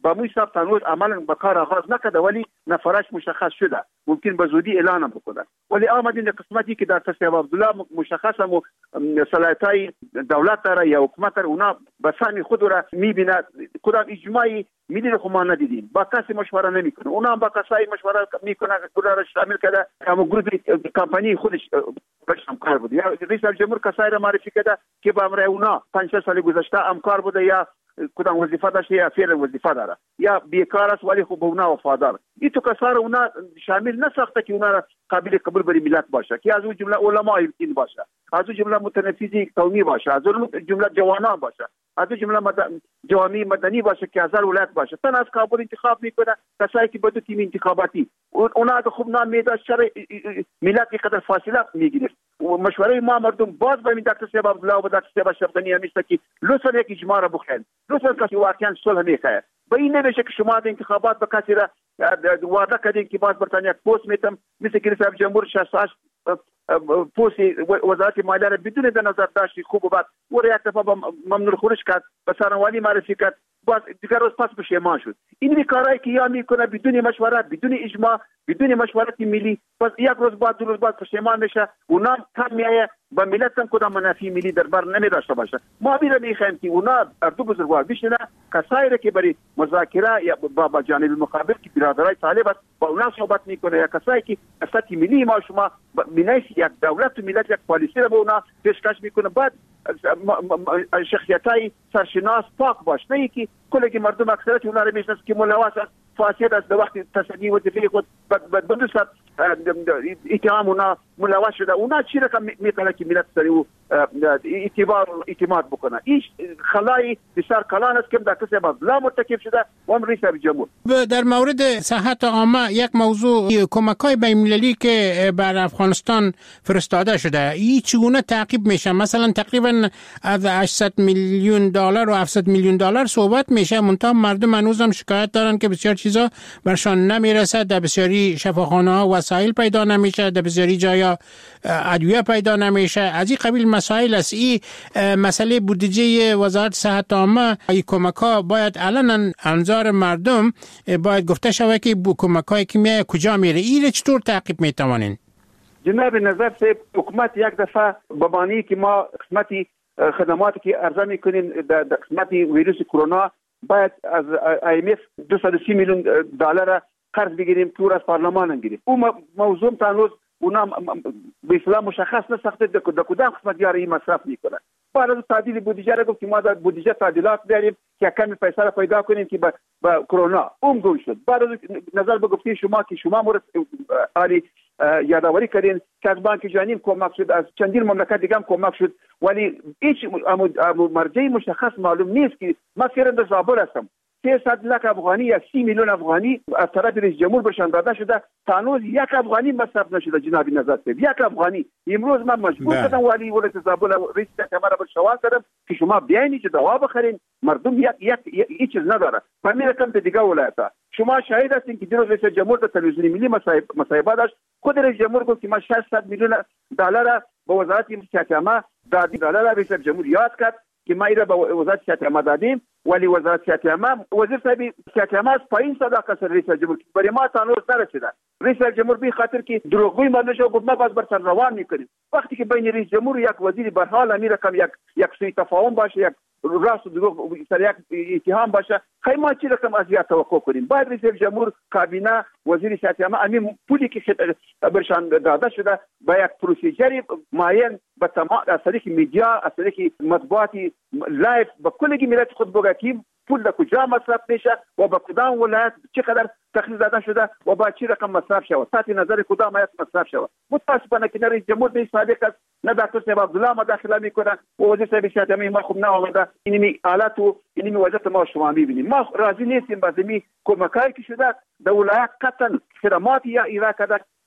با مو حساب تنوز عملا به کار آغاز نکرده ولی نفرش مشخص شده، ممکن به زودی اعلان بکنه. ولی آمدین قسمتی که در تصویب عبدالله مشخص و صلاحیت‌های دولت داره یا حکومت داره، اونا به سهم خود را میبینه، کدام اجماعی میدونه خو ما ندیدیم، با کسی مشوره نمیکنه، اونا هم با کسایی مشوره میکنه، اونا را شامل کرده اما گروه کمپانی خودش باشم کار بود. یا رئیس جمهور کسایی را معرفی کرده که با امر اونا 5 سال گذشته همکار بوده یا کدام وظیفه داشته یا فعلا وظیفه داره یا بیکار است ولی خب اونا وفادار. این تو کسار اونا شامل نساخته که اونا را قابل قبول بر ملت باشه، که از اون جمله علمای دین باشه، از اون جمله متنفذی قومی باشه، از اون جمله جوانان باشه، از اون جمله جوامع مدنی باشه که از هر ولایت باشه. تن از کابل انتخاب میکنه کسایی که بدو تیم انتخاباتی اونا که خوب نام میداد شر ملت اینقدر فاصله میگیره. مشوره ما مردم باز به دکتر صاحب عبدالله و دکتر صاحب شفقانی همیشه که لطفا یک اجماع را بخواید، لطفا کسی واقعا صلح میخواد. به این نمیشه که شما در انتخابات به کسی را وعده کردین که باز برتانیا پست میتم مثل که رئیس جمهور 68 پست وزارت مالیه را بدون در نظر داشتی خوب و بد و یک دفعه ممنوع خروج کرد، به سرانوالی معرفی کرد، باز دیگر روز پس پشیمان شد. این کارهایی که یا میکنه بدون مشورت، بدون اجماع، بدون مشورت ملی، پس یک روز بعد دو روز بعد پشیمان میشه. اونا کم میایه با ملت هم کدام منافع ملی در بر نمیداشته باشه. ما بیره میخوایم که اونا دو بزرگوار بشینه، کسایی را که برای مذاکره یا با جانب مقابل که برادرای طالب است با اونا صحبت میکنه، یا کسایی که سطح ملی ما شما بنایش یک دولت و ملت یک پالیسی را به اونا پیشکش میکنه، بعد شخصیتای سرشناس پاک باشه، نه که کلی مردم اکثریت اونا را میشناسه که ملوث است، فاسد است، در وقت تصدی وظیفه خود بدون اتهام اونا ملوث شده. اونا چی رقم میکنه که ملت سری و اعتماد بکنه. این خلای بسیار کلان است که در کسی عبدالله مرتکب شده و هم رئیس جمهور. در مورد صحت عامه یک موضوع کمک‌های بین‌المللی که بر افغانستان فرستاده شده این چگونه تعقیب میشه؟ مثلا تقریبا از 800 میلیون دلار و 700 میلیون دلار صحبت میشه، منتها مردم هنوزم شکایت دارن که بسیار چیزا برشان نمیرسه، در بسیاری شفاخانه‌ها وسایل پیدا نمیشه، در بسیاری جایا ادویه پیدا نمیشه. از این قبیل مسائل است. این مسئله بودجه وزارت صحت عامه، این کمک‌ها باید علنا انظار مردم باید گفته شود که کمک‌های که میاد کجا میره. این چطور تعقیب میتوانین؟ جناب نظر صاحب، حکومت یک دفعه بابانی که ما قسمتی خدماتی که عرضه میکنیم در قسمتی ویروس کرونا باید از IMF 230 میلیون دلار قرض بگیریم که از پارلمان بگیریم. اون موضوع تنوز اونا به اصطلاح مشخص نساخته در کدام قسمت یاره این مصرف میکنه. بعد از تعدیل بودجه را گفت که ما در بودجه تعدیلات داریم که کمی پیسه را پیدا کنیم که با کرونا اون گم شد. بعد از نظر به گفته شما که شما مورد عالی یادآوری کردین که از بانک جهانی کمک شد، از چندین مملکت دیگه هم کمک شد، ولی هیچ مرجع مشخص معلوم نیست که ما فعلا زابل هستم 300 لک افغانی یا 30 میلیون افغانی از طرف رئیس جمهور برشان داده شده، تانوز یک افغانی مصرف نشده. جناب نظر صاحب، یک افغانی. امروز من مجبور شدم ولی ولایت زابل رئیس کمر بر سوال کردم که شما بیاین که دوا بخرین، مردم یک چیز نداره. همین رقم به دیگه ولایت‌ها شما شاهد هستین که دیروز رئیس جمهور در تلویزیون ملی مصاحبه داشت، خود رئیس جمهور گفت که ما 600 میلیون دلار به وزارت صحت عامه دادیم. دلار رئیس جمهور یاد کرد که ما ایره به وزارت صحت عامه دادیم، ولی وزارت صحت عامه وزیر صاحب صحت عامه از پایین صداقت سر رئیس جمهور برای ما تنوز نرسیده. رئیس جمهور به خاطر که دروغگویی ما نشو گفت ما باز بر سر روان میکنیم. وقتی که بین رئیس جمهور یک وزیر به حال امیر کم یک سوء تفاهم باشه، یک راست و دروغ سر یک اتهام باشه، خیلی ما چی رقم از یا توقع کنیم؟ باید رئیس جمهور، کابینه، وزیر صحت عامه همین پولی که برشان داده شده با یک پروسیجری معین به تمام از طریق میدیا، از طریق مطبوعاتی لایف به کل ملت خود بگیم پول در کجا مصرف میشه و با کدام ولایت چقدر تخصیص داده شده و با چی رقم مصرف شود، تحت نظر کدام ولایت مصرف شود. متاسفانه که رئیس جمهور به صادق است، نه دکتر صاحب عبدالله مداخله میکنه و وزیر صاحب صحت عامه ما خوب نآمده. اینمی حالت و اینمی وضعیت ما شما میبینیم. ما راضی نیستیم با زمین کمکایی که شده در ولایت قطعا خدمات یا ایراد کرده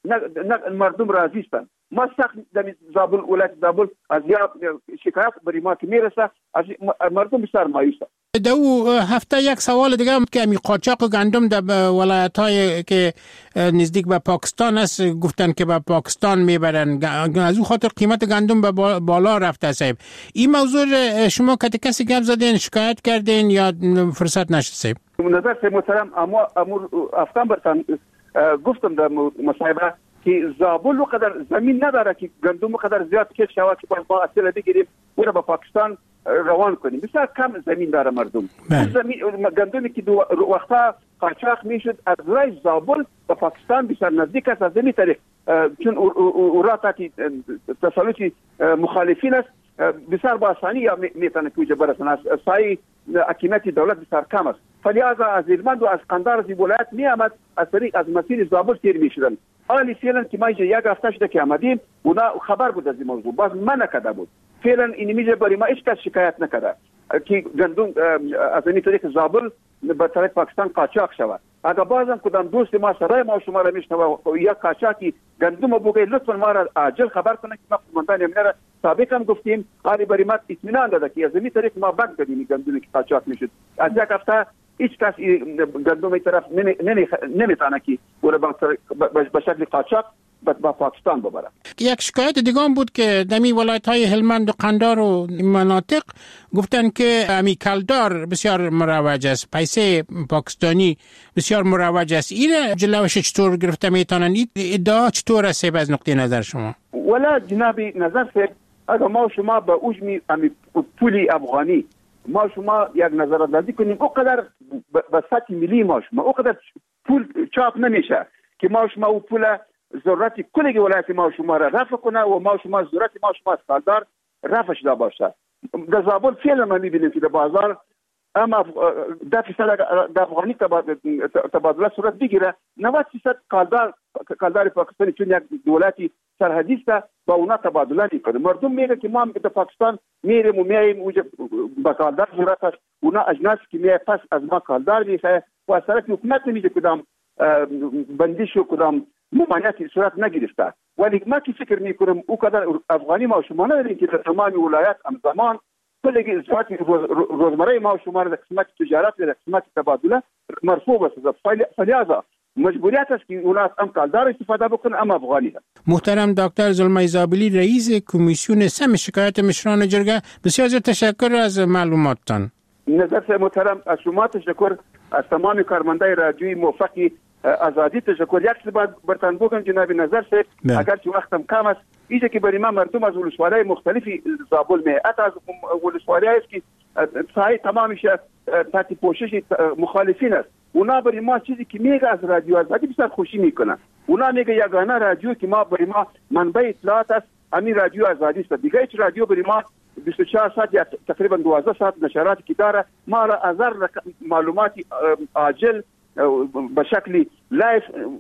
نه مردم راضی هستند. ما سخت در زابل ولایت زابل از یا شکایت برای ما که میرسه از مردم بسیار مایوسه. دو هفته یک سوال دیگه هم که قاچاق گندم در ولایت‌های که نزدیک به پاکستان است گفتن که به پاکستان میبرن، از اون خاطر قیمت گندم به بالا رفته صاحب. این موضوع شما کسی گپ زدین، شکایت کردین یا فرصت نشد صاحب؟ نظر سه محترم امور افتم برتن گفتم در مصاحبه که زابل وقدر زمین نداره که گندم وقدر زیاد کش شود که ما اصلا بگیریم و به پاکستان روان کنیم. بسیار کم زمین داره مردم. زمین گندمی که وقتا قاچاق میشد از رای زابل به پاکستان بسیار نزدیک است. از این طریق چون اوراتی تسلط مخالفین است بسیار با آسانی میتونه که برسن. از سایه حکومت دولت بسیار کم است. فلهذا از هلمند و از قندهار از ولایت میآمد از طریق از مسیر زابل تیر میشدن. حالی فعلا که ما یک هفته شده که آمدیم اونا خبر بود از این موضوع، باز من نکرده بود. فعلا این میشه برای ما هیچ کس شکایت نکرده که گندم از این طریق زابل به طرف پاکستان قاچاق شود. اگر بازم کدام دوست ما سرای ما شما را میشنوه یا قاچاقی گندم بگه لطفا ما را عاجل خبر کنه که ما قومندان امنیت را سابق هم گفتیم حالی برای ما اطمینان داده که از این طریق ما بند کردیم گندمی که قاچاق میشد. از یک هفته هیچ کس گندم این طرف نمیتونه که به شکل قاچاق با پاکستان ببره. یک شکایت دیگه هم بود که دمی ولایت‌های هلمند و قندهار و مناطق گفتن که امی کلدار بسیار مروج است، پیسه پاکستانی بسیار مروج است. این جلوش چطور گرفته میتونن؟ ادعا چطور است از نقطه نظر شما؟ ولا جنابی نظر سه اگر ما شما به اوجمی امی پولی افغانی ما شما یک نظرات کنیم اوقدر به سطح ملی ما شما اوقدر پول چاپ نمیشه که ما شما او پول ضرورت کل ولایت ما شما را رفع کنه و ما شما ضرورت ما شما استاندار رفع شده باشه. در زابل فعلا ما میبینیم که در بازار اما 10% در افغانی تبادله صورت بگیره 90% کالدار پاکستانی چون یک دولتی سرحدی است با اونا تبادله میکنه. مردم میگه که ما هم در پاکستان میریم و میایم اوج با کالدار ضرورت است. اونا اجناس که میای پس از ما کالدار میخواه و از طرف حکومت نمیده کدام بندیش و کدام ممانعتی صورت نگرفته. ولی ما که فکر میکنم او قدر افغانی ما شما نداریم که در تمام ولایت همزمان کل صورت روزمره ما شما در قسمت تجارت و در قسمت تبادله مرفوع است. فلهذا مجبوریت است که اونا هم کالدار استفاده بکنن اما افغانی ده. محترم دکتر زلمای زابلی رئیس کمیسیون سم شکایت مشران جرگه، بسیار تشکر از معلوماتتان. نظر محترم از شما تشکر، از تمام کارمندای رادیویی موفقی آزادی تشکر. یک چیز برتن بگم جناب نظر صاحب اگر چه وقتم کم است ایجا که برای ما مردم از ولسوالی مختلفی زابل می حتی از ولسوالی است که سایه تمامش تحت پوشش مخالفین است. اونا برای ما چیزی که میگه از رادیو آزادی بسیار خوشی میکنن. اونا میگه یگانه رادیو که ما برای ما منبع اطلاعات است همین رادیو آزادی است. دیگه هیچ رادیو برای ما 24 ساعت یا تقریبا 12 ساعت نشراتی که داره ما را از معلوماتی عاجل به شکلی لایف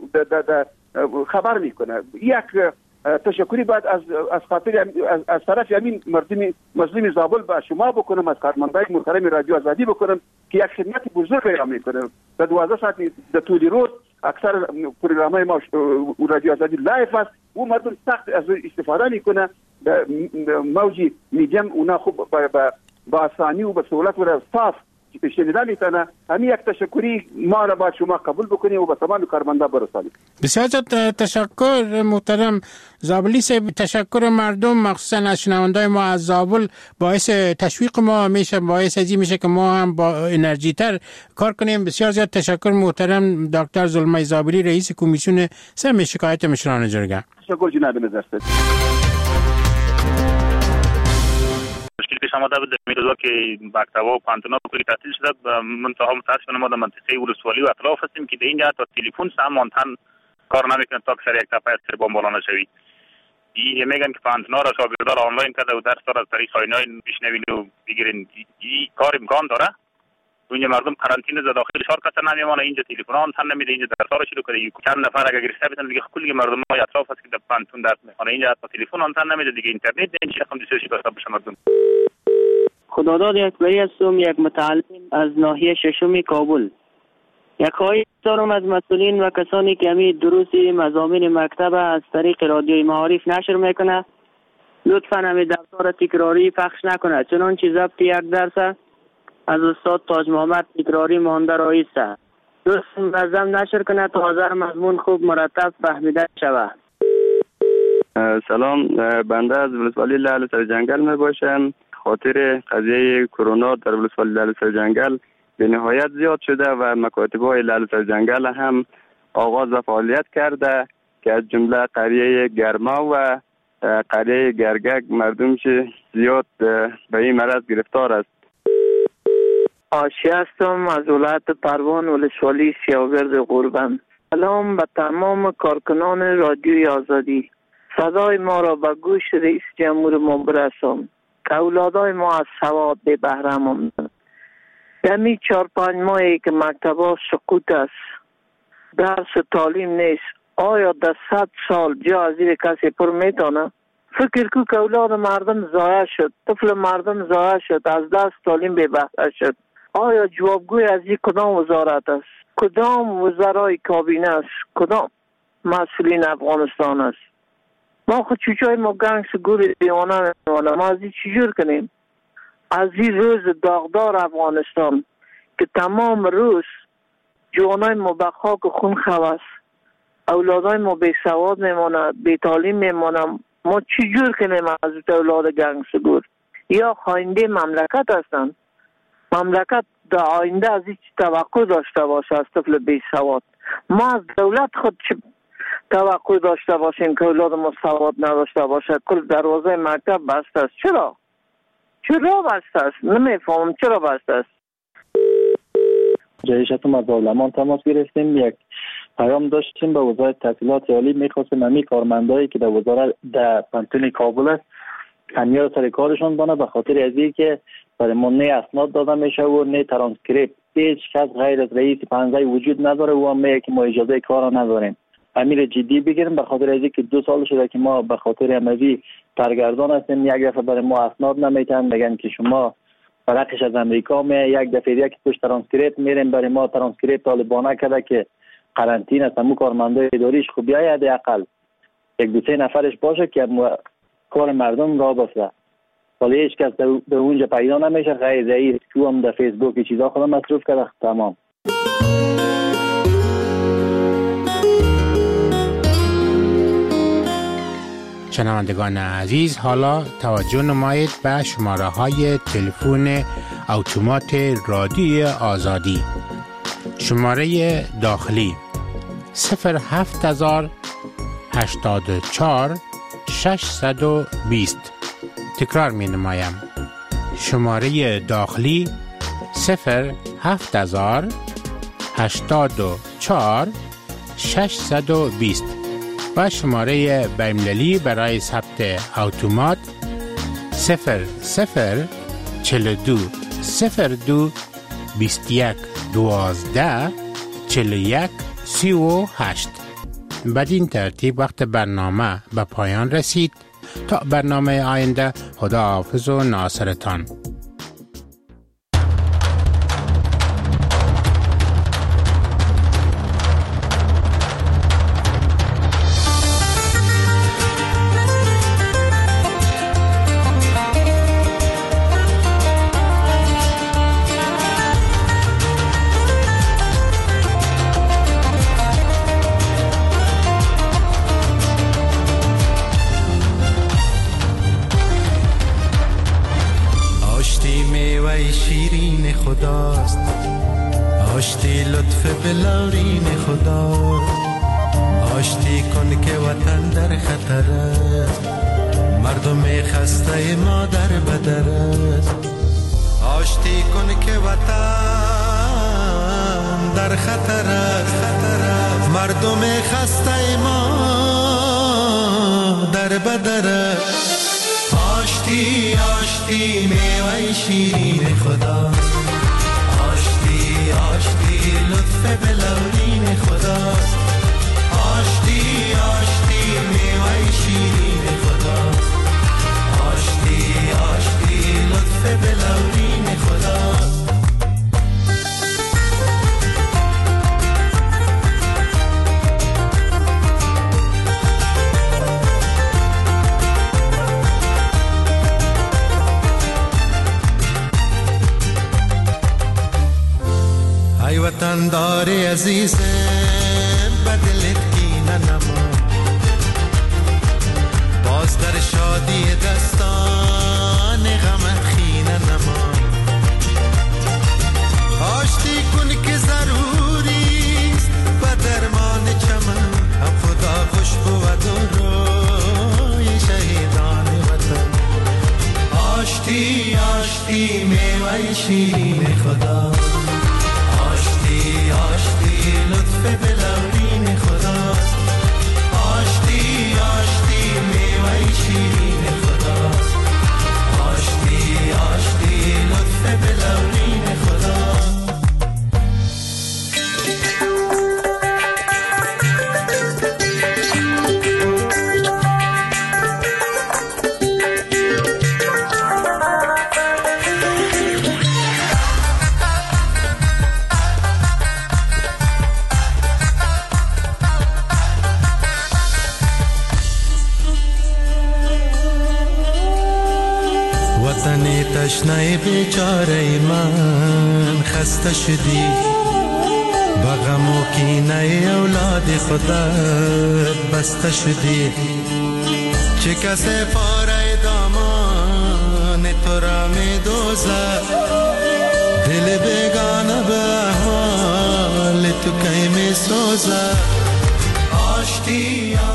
خبر میکنه. یک تشکری بعد از خاطر از طرف همین مظلوم زابل به شما بکنم، از کارمندای محترم رادیو آزادی بکنم که یک خدمت بزرگ را میکنه. در 12 ساعت در طول روز اکثر پروگرام‌های ما رادیو آزادی لایف است و مردم سخت از استفاده میکنه. موجی میدیم اونا خوب با آسانی و به سهولت و صاف شنیده میتونه. همین یک تشکری ما را باید شما قبول بکنیم و به تمام کارمندا برسانیم. بسیار تشکر محترم زابلی صاحب. تشکر مردم مخصوصا از شنوندای ما از زابل باعث تشویق ما میشه، باعث ازی میشه که ما هم با انرژی تر کار کنیم. بسیار زیاد تشکر محترم دکتر زلمای زابلی رئیس کمیسیون سم شکایت مشران جرگه. تشکر جناب نظر صاحب. مشکل پیش آمده بود در روزا که مکتب‌ها و پانتونا کلی تعطیل شده. منتها متاسفانه ما در منطقه ولسوالی و اطراف هستیم که در اینجا تا تلفن هم آنتن کار نمیکنه تا که یک تپه سر بمب بالا نشوی. این میگن که پانتونا را شاگردان آنلاین کرده و درس را از طریق آینلاین بشنوین و بگیرین. این کار امکان داره؟ اونجا مردم قرنطینه زده داخل شهر کس نمیمونه، اینجا تلفن آنتن نمیده، اینجا درس‌ها را شروع کرده. چند نفر اگر گرفته بتن دیگه کلی مردم های اطراف هست که در پانتون درس میخونه، اینجا حتی تلفن آنتن نمیده دیگه، اینترنت این چیزا هم دیسش بسته بشه مردم. خداداد اکبری هستم، یک متعلم از ناحیه ششم کابل. یک خواهش دارم از مسئولین و کسانی که همین دروس مضامین مکتب از طریق رادیوی معارف نشر میکنه لطفاً همین درس‌ها تکراری پخش نکنه، چنانچه ضبط یک درس از استاد تاج محمد تکراری مانده رایسته. لطفاً منظم نشر کنه تا حاضر مضمون خوب مرتب فهمیده شود. سلام، بنده از ولسوالی لعل سر جنگل می باشم. خاطر قضیه کرونا در ولسوالی لعل سر جنگل به نهایت زیاد شده و مکاتب های لعل سر جنگل هم آغاز و فعالیت کرده که از جمله قریه گرما و قریه گرگک مردمش زیاد به این مرض گرفتار است. آشی هستم از ولایت پروان ولسوالی سیاگرد قربان. سلام به تمام کارکنان رادیوی آزادی. صدای ما را به گوش رئیس جمهور ما برسان که اولادای ما از سواد به بهره ماندند. دمی 4-5 ماهی که مکتبا سقوط است، درس تعلیم نیست، آیا در 100 سال جا از زیر کسی پر میتونه؟ فکر کو که اولاد مردم ضایع شد، طفل مردم ضایع شد، از دست تعلیم به بهره شد. آیا جوابگوی از این کدام وزارت است؟ کدام وزرای کابینه است؟ کدام مسئولین افغانستان است؟ ما خود چوچای ما گنگ سگور دیوانه میمانه. ما از این چجور کنیم؟ از این روز داغدار افغانستان که تمام روز جوانای ما به خاک خون خواست، اولادای ما بی سواد میمانه، بی تعلیم میمانه. ما چجور کنیم از اولاد گنگ سگور؟ یا خاینده مملکت هستند؟ مملکت در آینده از این توقع داشته باشه از طفل بی سواد؟ ما از دولت خود توقع داشته باشیم که اولاد ما سواد نداشته باشه؟ کل دروازه مکتب بسته است. چرا بسته است؟ نمیفهمم چرا بسته است. جایشتون از دولمان تماس گرفتیم، یک پیام داشتیم به وزارت تحصیلات عالی. میخواستیم همی کارمندایی که در وزارت در پانتون کابل است همیار سر کارشون بانه، به خاطر از این که برای ما نه اسناد داده میشه و نه ترانسکریپت. هیچ کس غیر از رئیس پنزه وجود نداره و هم میگه که ما اجازه کار نداریم. امیر جدی بگیریم، به خاطر از این که 2 سال شده که ما به خاطر امروی سرگردان هستیم. یک دفعه برای ما اسناد نمیتن، میگن که شما برقش از امریکا می، یک دفعه یک توش ترانسکریپت میریم برای ما ترانسکریپت طالبانه کرده که قرنطینه است. همون کارمندای اداریش خوب بیاید حداقل 1-2-3 نفرش باشه که کار مردم را بفته. ولی هیچ کس در اونجا پیدا نمیشه غیر رئیس که هم در فیسبوک چیزا خودم مصروف کرده. تمام. شنوندگان عزیز، حالا توجه نمایید به شماره های تلفن اتومات رادیوی آزادی. شماره داخلی 07084 620. تکرار می نمایم. شماره داخلی 07084 620 و شماره بین‌المللی برای ثبت اتومات 0042 02 21 12 41 38. بدین ترتیب وقت برنامه به پایان رسید. تا برنامه آینده، خداحافظ و ناصرتان. خداست، آشتی لطف بلارین خدا، آشتی کن که وطن در خطر است، مردم خسته ما در بدر است. آشتی کن که وطن در خطر است، مردم خسته ما در بدر است. آشتی آشتی میوه شیرین خدا، آشتی آشتی لطف بلورین خدا، آشتی آشتی میوه شیرین خدا، آشتی آشتی لطف بلورین خدا. روزندار عزیزم بدلت کینه نما باز در شادی دستان غم خینه نما آشتی کن که ضروریست و درمان چمن هم خدا خوش بود و روی شهیدان وطن آشتی آشتی میوه شیرین خدا آشتی آشتی لطف بلورین خداست آشتی آشتی میوه شیرین خداست آشتی آشتی لطف بلورین خداست وطن تشنه بیچاره من خسته شدی با غم و کینه اولاد خودت بسته شدی چه کسی پاره دامان تو را می دوزد دل بیگانه به حال تو کی می سوزد آشتی